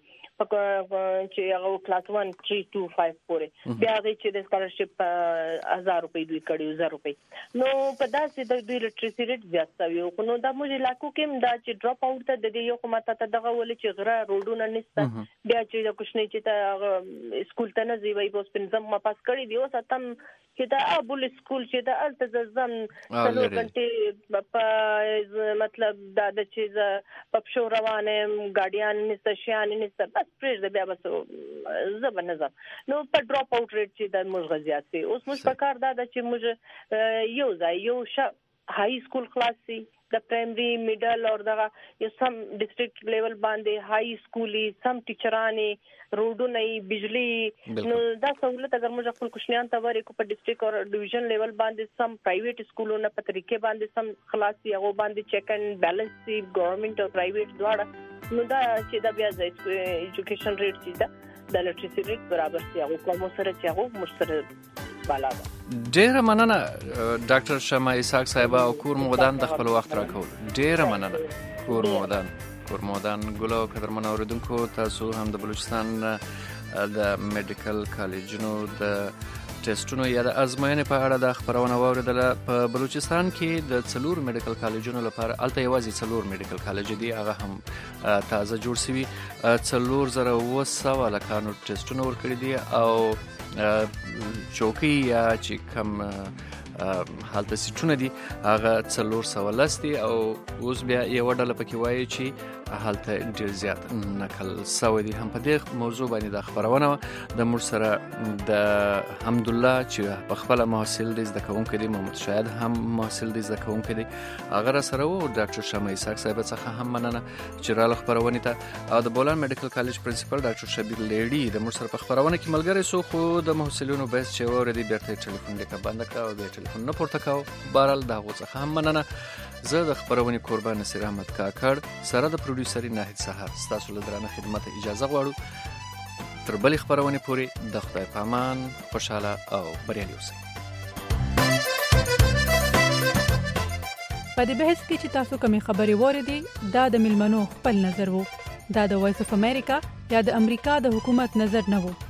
چې هغه کلاس 1 3 2 5 پورې بیا چې د سکالرشپ 1000 روپۍ دوی کړي 1000 روپۍ نو په داسې د دوی لټریسي ریټ زیات شوی او نو دا موږ علاقو کې دا چې ډراپ اوټ ته د یو کومه ته دغه ولې چې غره روډونه نشته بیا چې د کوشنی چې ته سکول ته نه ځي وای بوس پنځم ما پاس کړی دی اوس اتم چې دا ابل سکول چې دا التزام څلور غنټې په مطلب دا د چې په شو روانه ګاډیان نشته شیان نشته بس پرې د بیا بس زبر نظم نو په ډراپ اوټ ریټ چې د موږ غزيات سي اوس موږ په کار دا چې موږ یو ځای یو هاي سکول خلاص سي د پرایمري میډل او دغه یو سم ډیسټریکټ لیول باندې هاي سکولي سم ټیچرانې روډونه بجلی نو دا سہولت اگر موږ خپل کوشنیان ته ورکو په ډیسټریکټ او ډیویژن لیول باندې سم پرایویټ سکولونه په طریقې باندې سم خلاصي هغه باندې چیک اینڈ بیلنس سي ګورنمنت او پرایویټ دواړه نو دا چې دا بیا د ایجوکیشن ریټ چې دا د لټریسي ریټ برابر سي هغه کوم سره چې هغه مشترک بالا ده ډیره مننه ډاکټر شمع اسحاق صاحب او کور مودان د خپل وخت راکول ډیره مننه کور مودان ګلو قدرمن اوریدونکو تاسو هم د بلوچستان د میډیکل کالجونو د ټیسټونو یا د ازموینې په اړه د خبرونه واوریدله په بلوچستان کې د څلور میډیکل کالجونو لپاره الته یوازې څلور میډیکل کالج دي هغه هم تازه جوړ شوي 4900 لکانو ټیسټونه ورکړي دي او چوکۍ یا چې کوم حالت سیټونه دي هغه 410 دي او اوس بیا یو ډله پکې وایي چې حالت ډیر زیات نقل شوی دي. هم په دې موضوع باندې د خبرونه د مور سره د حمدالله چې په خپل محصل دي زده کوونکی دی، محمد شاهد هم محصل دي زده کوونکی دی، هغه را سره وو. ډاکټر شمع اسحاق صاحب څخه هم مننه چې راله خبرونه ته، او د بولان میډیکل کالج پرنسپل ډاکټر شبیر لیډي د مور سره په خبرونه کې ملګری سو، خو د محصلینو بس چې اوردی بیرته ټلیفون لیکه بند کړ او د ټلیفون نه پورته کاو. بهرحال دا غو څخه هم مننه. زه د خبرونه قربان نصیر احمد کاکړ سره د پروډوسري ناهید سحر ستاسو له درنه خدمت اجازه غواړو. تر بلې خبرونه پورې د خدای په امان، خوشاله او بریالي اوسئ. په دې بحث کې چې تاسو کومې خبرې واردې دا د ملمنو خپل نظر وو، دا د وایس اف امریکا یا د امریکا د حکومت نظر نه وو.